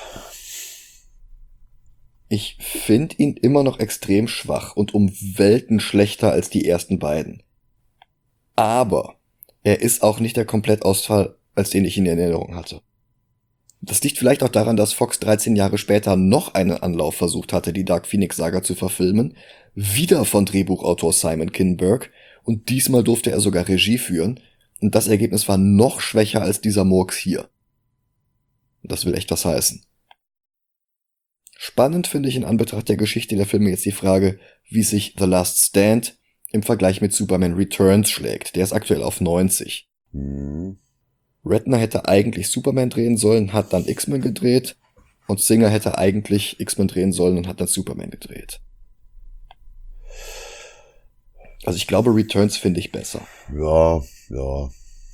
Ich finde ihn immer noch extrem schwach und um Welten schlechter als die ersten beiden. Aber er ist auch nicht der Komplettausfall, als den ich ihn in Erinnerung hatte. Das liegt vielleicht auch daran, dass Fox dreizehn Jahre später noch einen Anlauf versucht hatte, die Dark Phoenix-Saga zu verfilmen, wieder von Drehbuchautor Simon Kinberg, und diesmal durfte er sogar Regie führen, und das Ergebnis war noch schwächer als dieser Murks hier. Das will echt was heißen. Spannend finde ich in Anbetracht der Geschichte der Filme jetzt die Frage, wie sich The Last Stand im Vergleich mit Superman Returns schlägt. Der ist aktuell auf neunzig. Hm. Ratner hätte eigentlich Superman drehen sollen, hat dann X-Men gedreht, und Singer hätte eigentlich X-Men drehen sollen und hat dann Superman gedreht. Also ich glaube, Returns finde ich besser. Ja, ja.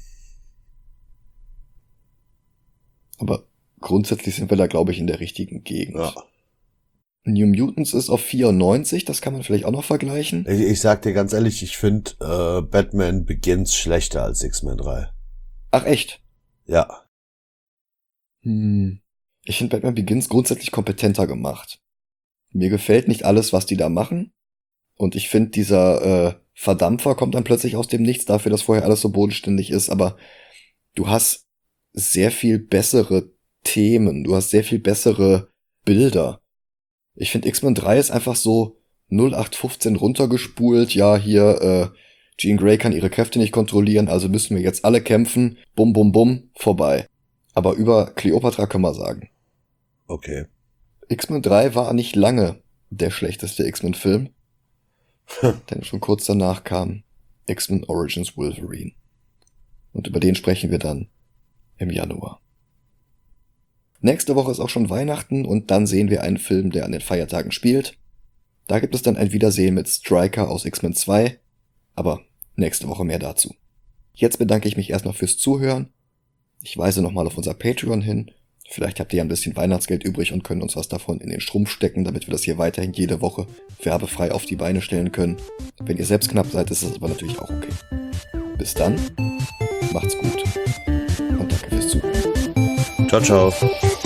Aber grundsätzlich sind wir da, glaube ich, in der richtigen Gegend. Ja. New Mutants ist auf vierundneunzig, das kann man vielleicht auch noch vergleichen. Ich, ich sag dir ganz ehrlich, ich finde äh, Batman Begins schlechter als X-Men drei. Ach echt? Ja. Hm. Ich finde Batman Begins grundsätzlich kompetenter gemacht. Mir gefällt nicht alles, was die da machen. Und ich finde, dieser äh, Verdampfer kommt dann plötzlich aus dem Nichts dafür, dass vorher alles so bodenständig ist. Aber du hast sehr viel bessere Themen. Du hast sehr viel bessere Bilder. Ich finde, X-Men drei ist einfach so null acht fünfzehn runtergespult. Ja, hier, äh, Jean Grey kann ihre Kräfte nicht kontrollieren, also müssen wir jetzt alle kämpfen. Bum, bum, bum, vorbei. Aber über Cleopatra können wir sagen. Okay. X-Men drei war nicht lange der schlechteste X-Men-Film. Denn schon kurz danach kam X-Men Origins Wolverine. Und über den sprechen wir dann im Januar. Nächste Woche ist auch schon Weihnachten und dann sehen wir einen Film, der an den Feiertagen spielt. Da gibt es dann ein Wiedersehen mit Stryker aus X-Men zwei, aber nächste Woche mehr dazu. Jetzt bedanke ich mich erstmal fürs Zuhören. Ich weise nochmal auf unser Patreon hin. Vielleicht habt ihr ja ein bisschen Weihnachtsgeld übrig und könnt uns was davon in den Strumpf stecken, damit wir das hier weiterhin jede Woche werbefrei auf die Beine stellen können. Wenn ihr selbst knapp seid, ist das aber natürlich auch okay. Bis dann, macht's gut und danke fürs Zuhören. Ciao, ciao.